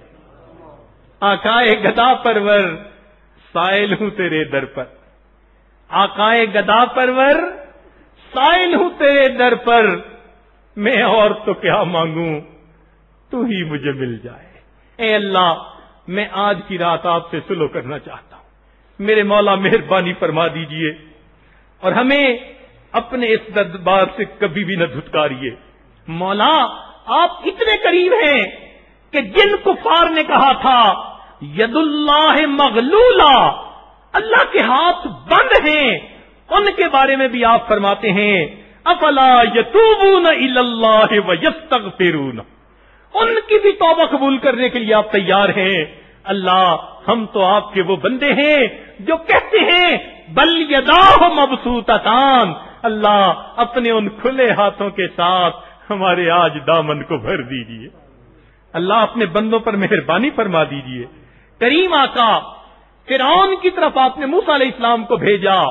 آقائے گدا پرور سائل ہوں تیرے در پر، آقائے گدا پرور سائل ہوں تیرے در پر، میں اور تو کیا مانگوں تو ہی مجھے مل جائے. اے اللہ، میں آج کی رات آپ سے سلو کرنا چاہتا ہوں. میرے مولا مہربانی فرما دیجئے اور ہمیں اپنے اس دربار سے کبھی بھی نہ دھتکاریے. مولا، آپ اتنے قریب ہیں کہ جن کفار نے کہا تھا ید اللہ مغلولہ، اللہ کے ہاتھ بند ہیں، ان کے بارے میں بھی آپ فرماتے ہیں افلا یتوبون الی اللہ ویستغفرون، ان کی بھی توبہ قبول کرنے کے لیے آپ تیار ہیں. اللہ، ہم تو آپ کے وہ بندے ہیں جو کہتے ہیں بل یداہ مبسوطتان، اللہ اپنے ان کھلے ہاتھوں کے ساتھ ہمارے آج دامن کو بھر دیجئے. اللہ اپنے بندوں پر مہربانی فرما دیجئے. کریم آقا، فرعون کی طرف آپ نے موسیٰ علیہ السلام کو بھیجا،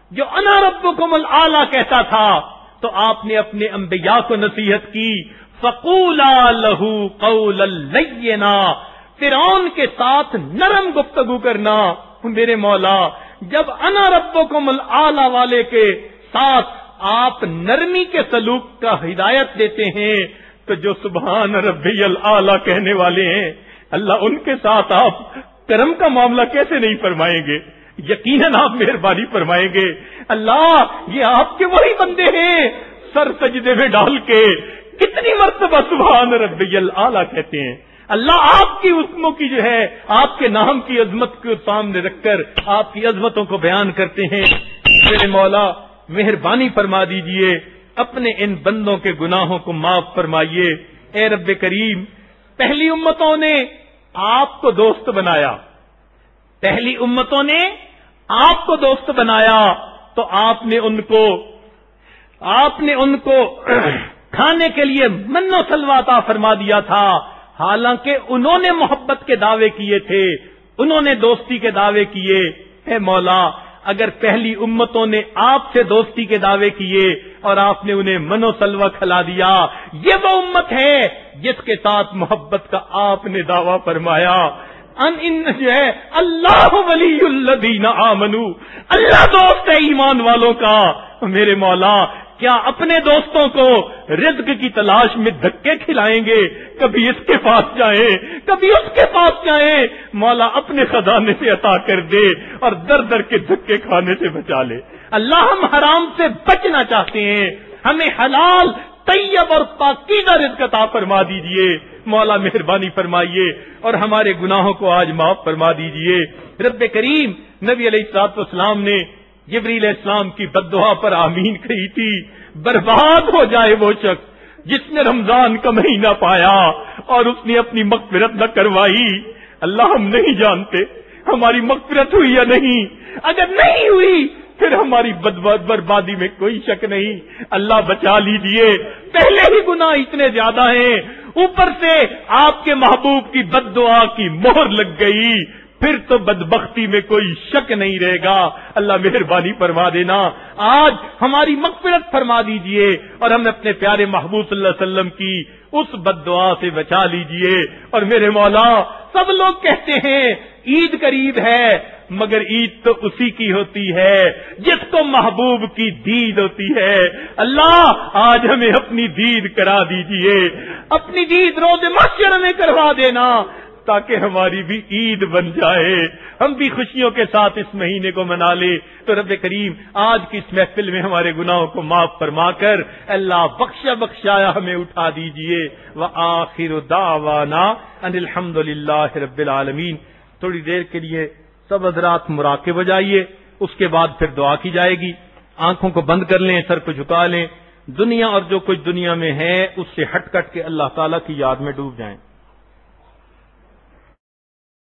جو انا ربکم الاعلی کہتا تھا تو آپ نے اپنے انبیاء کو نصیحت کی، فقولا لہ قولا لینا، فرعون کے ساتھ نرم گفتگو کرنا۔ میرے مولا جب انا ربکم الاعلی والے کے ساتھ آپ نرمی کے سلوک کا ہدایت دیتے ہیں تو جو سبحان ربی الاعلی کہنے والے ہیں اللہ ان کے ساتھ آپ کرم کا معاملہ کیسے نہیں فرمائیں گے؟ یقیناً آپ مہربانی فرمائیں گے۔ اللہ یہ آپ کے وہی بندے ہیں سر سجدے میں ڈال کے کتنی مرتبہ سبحان ربی الاعلی کہتے ہیں۔ اللہ آپ کی حکموں کی جو ہے آپ کے نام کی عظمت کو سامنے رکھ کر آپ کی عظمتوں کو بیان کرتے ہیں۔ میرے مولا مہربانی فرما دیجئے، اپنے ان بندوں کے گناہوں کو معاف فرمائیے۔ اے رب کریم، پہلی امتوں نے آپ کو دوست بنایا، پہلی امتوں نے آپ کو دوست بنایا تو آپ نے ان کو آپ نے ان کو کھانے کے لیے من و سلوہ عطا فرما دیا تھا، حالانکہ انہوں نے محبت کے دعوے کیے تھے، انہوں نے دوستی کے دعوے کیے۔ اے مولا اگر پہلی امتوں نے آپ سے دوستی کے دعوے کیے اور آپ نے انہیں من و سلوہ کھلا دیا، یہ وہ امت ہے جس کے ساتھ محبت کا آپ نے دعویٰ فرمایا۔ ان ان جو ہے اللہ ولی الذین آمنوا، اللہ دوست ہے ایمان والوں کا۔ میرے مولا کیا اپنے دوستوں کو رزق کی تلاش میں دھکے کھلائیں گے؟ کبھی اس کے پاس جائیں کبھی اس کے پاس جائیں، مولا اپنے خزانے سے عطا کر دے اور در در کے دھکے کھانے سے بچا لے۔ اللہ ہم حرام سے بچنا چاہتے ہیں، ہمیں حلال طیب اور پاکیزہ رزق عطا فرما دیجئے۔ مولا مہربانی فرمائیے اور ہمارے گناہوں کو آج معاف فرما دیجئے۔ رب کریم، نبی علیہ الصلوۃ والسلام نے جبریل علیہ السلام کی بد دعا پر آمین کہی تھی، برباد ہو جائے وہ شخص جس نے رمضان کا مہینہ پایا اور اس نے اپنی مغفرت نہ کروائی۔ اللہ ہم نہیں جانتے ہماری مغفرت ہوئی یا نہیں، اگر نہیں ہوئی پھر ہماری بربادی میں کوئی شک نہیں۔ اللہ بچا لیجئے، پہلے ہی گناہ اتنے زیادہ ہیں، اوپر سے آپ کے محبوب کی بد دعا کی مہر لگ گئی، پھر تو بدبختی میں کوئی شک نہیں رہے گا۔ اللہ مہربانی فرما دینا، آج ہماری مغفرت فرما دیجئے اور ہم اپنے پیارے محبوب صلی اللہ علیہ وسلم کی اس بد دعا سے بچا لیجئے۔ اور میرے مولا سب لوگ کہتے ہیں عید قریب ہے، مگر عید تو اسی کی ہوتی ہے جس کو محبوب کی دید ہوتی ہے۔ اللہ آج ہمیں اپنی دید کرا دیجئے، اپنی دید روز محشر میں کروا دینا تاکہ ہماری بھی عید بن جائے، ہم بھی خوشیوں کے ساتھ اس مہینے کو منا لے۔ تو رب کریم آج کی اس محفل میں ہمارے گناہوں کو معاف فرما کر اللہ بخشا بخشایا ہمیں اٹھا دیجئے۔ وآخر دعوانا ان الحمد للہ رب العالمین۔ تھوڑی دیر کے لیے سب حضرات مراقب ہو جائیے، اس کے بعد پھر دعا کی جائے گی۔ آنکھوں کو بند کر لیں، سر کو جھکا لیں، دنیا اور جو کچھ دنیا میں ہے اس سے ہٹ کٹ کے اللہ تعالیٰ کی یاد میں ڈوب جائیں۔